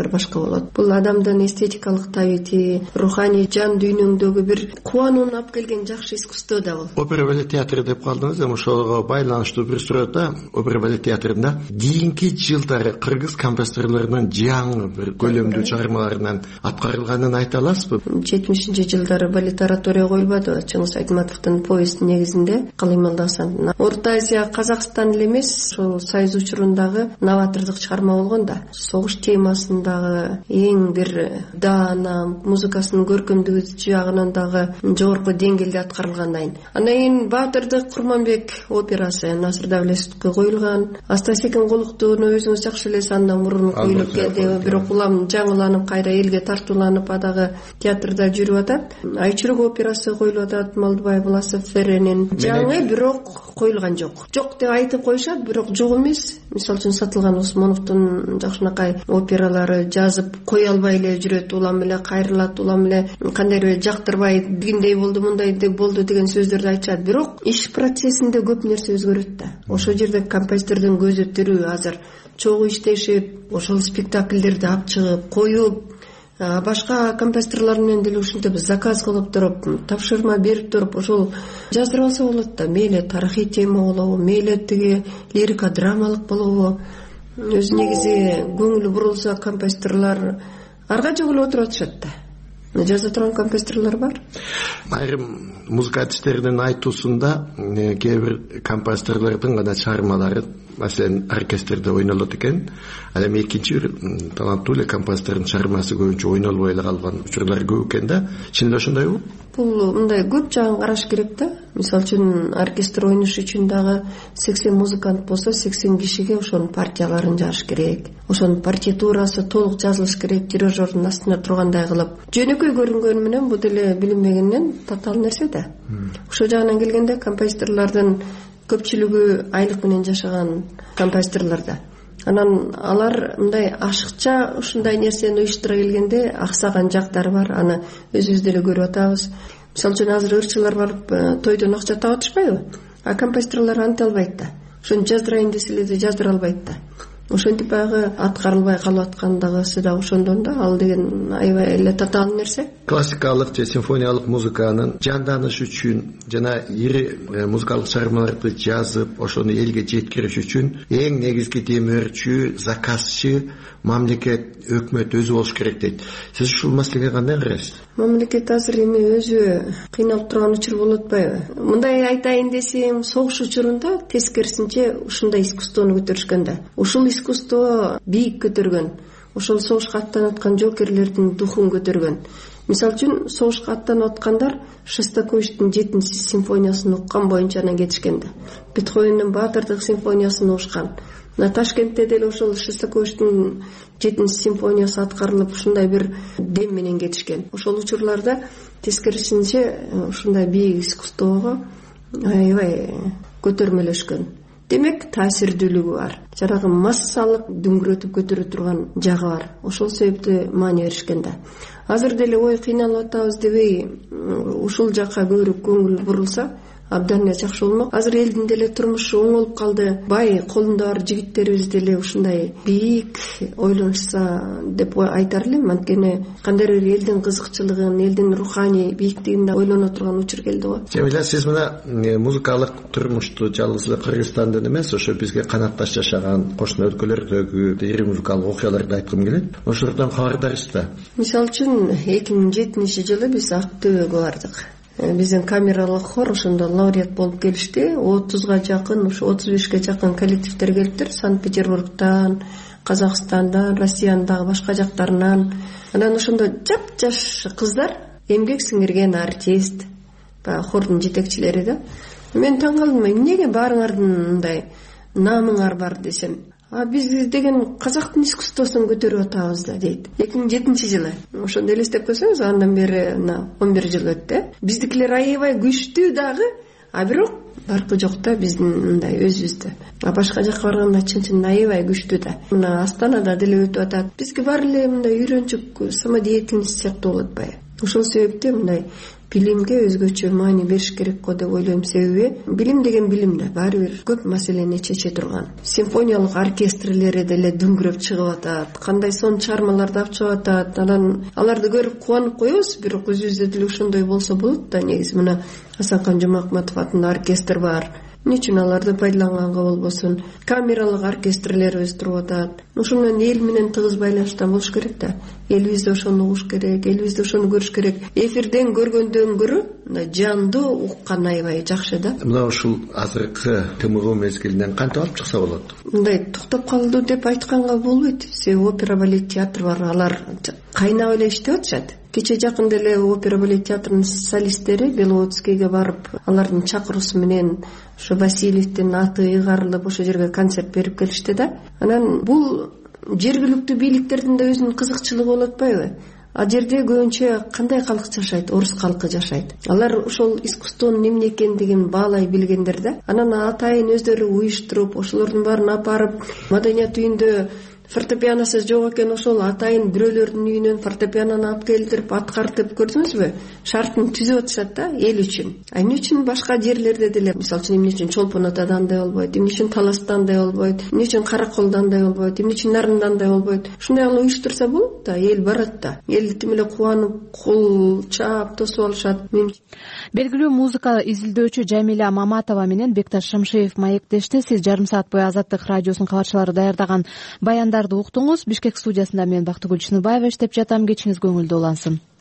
бир башка болот. Бул адамдын эстетикалык табити, руханий жан дүйнөңдөгү бир кубанууну алып келген жакшы искусство да бул. Опера балет театры деп калдыңыз, эми ошого байланыштуу бир суроо. Опера балет театрында кийинки жылдары кыргыз композиторлорунун жаңы бир көлөмдүү чыгармаларынан аткарылганын айта аласызбы? жетимишинчи жылдары балет оратория коюлбады. Чыңгыз Айтматовдун повести негизинде Калыймалды Асан. Орто Азия, Казакстан эле эмес, ошол Союз учурундагы новатордук чыгарма болгон да. Согуш темасындагы эң бир даана, музыкасынын көркөмдүгү жагынан дагы жогорку деңгээлде аткарылгандан кийин. Андан кийин Баатырдык Курманбек операсы Насыр Давлетовго коюлган. Астасекин Голуктууну өзүңүз жакшы элесиз, андан мурун коюлуп келди. Бирок улам жаңыланып, кайра элге тартууланып адагы театрда жүрүп атат. Айчүрөк операсы коюлуп атат. Малдыбай Буласов Ференин жаңы, бирок коюлган жок. Жок деп айтып коюшат, бирок жок эмес. Мисалы үчүн Сатылган Осмоновдун жакшынакай опералары жазып кое албай эле жүрөт, улам эле кайрылат, улам эле кандайдыр жактырбай дегендей болду, мындай деп болду деген сөздөрдү айтышат. Бирок иш процессинде көп нерсе өзгөрөт да. Ошол жерде композитордун көзү тирүү, азыр чогуу иштешип, ошол спектакльдерди алып чыгып, коюп, башка композиторлор менен деле ушинтип заказ кылып туруп, тапшырма берип туруп, ошол жаздырып алса болот да. Мейли тарыхый тема болобу, мейли тиги лирика драмалык болобу, өзү негизи көңүлү бурулса композиторлор арга жок эле отуруп атышат да. Жаза турган композиторлор бар. Айрым музыка артисттеринин айтуусунда кээ бир композиторлордун гана чыгармалары, маселен, оркестрде ойнолот экен. Ал эми экинчи бир таланттуу эле композитордун чыгармасы көбүнчө ойнолбой эле калган учурлар көп экен да. Чынында ошондойбу? Бул мындай көп жагын караш керек да. Мисалы үчүн оркестр ойнош үчүн дагы сексен музыкант болсо, сексен кишиге ошонун партияларын жазыш керек. Ошонун партитурасы толук жазылыш керек, дирижердун астында тургандай кылып. Жөнөкөй көрүнгөнү менен бул деле билинбегенден татаал нерсе да. Ошол жагынан келгенде композиторлордун көпчүлүгү айлык менен жашаган композиторлор да. Анан алар мындай ашыкча ушундай нерсени уюштура келгенде аксаган жактары бар. Аны өзүбүз деле көрүп атабыз. Мисалы үчүн азыр ырчылар барып тойдон акча таап атышпайбы? А композиторлор анте албайт да. Ошону жаздырайын десе эле жаздыра албайт да. Ошентип баягы аткарылбай калып аткандыгысы да ошондон да, ал деген аябай эле татаал нерсе. Классикалык же симфониялык музыканын жанданыш үчүн жана ири музыкалык чыгармаларды жазып, ошону элге жеткириш үчүн эң негизги демөөрчү, заказчы мамлекет, өкмөт өзү болуш керек дейт. Сиз ушул маселеге кандай карайсыз? Мамлекет азыр эми өзү кыйналып турган учур болуп атпайбы? Мындай айтайын десем, согуш учурунда тескерисинче ушундай искусствону көтөрүшкөн да. Ушул искусство бийик көтөргөн. Ошол согушка аттанып аткан жокерлердин духун көтөргөн. Мисалы үчүн согушка аттанып аткандар Шостаковичтин жетинчи симфониясын уккан боюнча анан кетишкен да. Бетховендин Баатырдык симфониясын уккан. На Ташкентте деле ошол Шостаковичтин жетинчи симфониясы аткарылып, ушундай бир дем менен кетишкен. Ошол учурларда тескерисинче ушундай бийик искусствого аябай көтөрмөлөшкөн. Демек, таасирдүүлүгү бар. Жанагы массалык дүңгүрөтүп көтөрө турган жагы бар. Ошол себептен маани беришкен да. Азыр деле ой кыйналып атабыз дебей, ушул жакка көбүрөөк көңүл бурулса, абдан эле жакшы болмок. Азыр элдин деле турмушу оңолуп калды. Бай колунда бар жигиттерибиз деле ушундай бийик ойлонушса деп айтар элем. Анткени кандайдыр бир элдин кызыкчылыгын, элдин руханий бийиктигин ойлоно турган учур келди го. Жамиля, сиз мына музыкалык турмушту жалгыз эле Кыргызстандан эмес, ошо бизге канатташ жашаган кошуна өлкөлөрдөгү ири музыкалык окуяларды айткым келет. Ошолордон кабардарсыз да. Мисалы үчүн эки миң жетинчи жылы биз Актөбөгө бардык. Биздин камералык хор ошондо лауреат болуп келишти. отузга жакын, ушу отуз бешке жакын коллективдер келиптир. Санкт-Петербургтан, Казакстандан, Россиянын дагы башка жактарынан. Анан ошондо жап-жаш кыздар, эмгек сиңирген артист, баягы хордун жетекчилери да. Мен таң калдым, эмнеге баарыңардын мындай наамыңар бар десем. А биз деген казактын искусствосун көтөрүп атабыз да дейт. эки миң жетинчи жылы. Ошондо элестеп көрсөңүз, андан бери он бир жыл өттү. Биздикилер аябай күчтүү дагы, а бирок баркы жок да биздин мындай өзүбүздө. А башка жакка барганда чын-чын аябай күчтүү да. Мына Астанада деле өтүп атат. Бизге баары эле мындай үйрөнчүк самодеятельность сыяктуу болуп атпайбы? ошол себептен мындай билимге өзгөчө маани бериш керек го деп ойлойм. Себеби билим деген билим да баары бир көп маселени чече турган. Симфониялык оркестрлери деле дүңгүрөп чыгып атат, кандай сонун чыгармаларды алып чыгып атат. Анан аларды көрүп кубанып коебуз, бирок өзүбүздө деле ошондой болсо болот да. Негизи мына Асанкан Жумакматов атында оркестр бар. Эмне үчүн аларды пайдаланганга болбосун? Камералык оркестрлерибиз туруп атат. Ошол менен эл менен тыгыз байланышта болуш керек да. Элибизде ошону угуш керек, элибизде ошону көрүш керек. Эфирден көргөндөн көрө мына жандуу уккан аябай жакшы да. Мына ушул азыркы тымыгуу мезгилинен кантип алып чыкса болот? Мындай токтоп калды деп айтканга болбойт. Себеби опера балет театр бар, алар кайнап эле иштеп атышат. Кече жакында эле опера балет театрынын солисттери Беловодскийге барып, алардын чакыруусу менен ошо Васильевдин аты ыйгарылып ошол жерге концерт берип келишти да. Анан бул жергиликтүү бийликтердин да өзүнүн кызыкчылыгы болуп атпайбы? А жерде көбүнчө кандай калк жашайт? Орус калкы жашайт. Алар ошол искусствонун эмне экендигин баалай билгендер да. Анан атайын өздөрү уюштуруп, ошолордун баарын апарып маданият үйүндө фортепианосы жок экен, ошол атайын бирөөлөрдүн үйүнөн фортепианону алып келдирип аткартып көрдүңүзбү? Шартын түзүп атышат да эл үчүн. А эмне үчүн башка жерлерде деле, мисалы үчүн эмне үчүн Чолпон Атада андай болбойт, эмне үчүн Таласта андай болбойт, эмне үчүн Караколдо андай болбойт, эмне үчүн Нарында андай болбойт? Ушундай гана уюштурса болот да, эл барат да. Эл тим эле кубанып, кол чаап, тосуп алышат. Белгилүү музыка изилдөөчү Жамиля Маматова менен Бекташ Шамшиев маектешти. Сиз жарым саат бою Азаттык радиосунун кабарчылары даярдаган баяндарды уктуңуз. Бишкек студиясында мен Бактыгүл Чыныбаева иштеп жатам. Кечиңиз көңүлдүү улансын.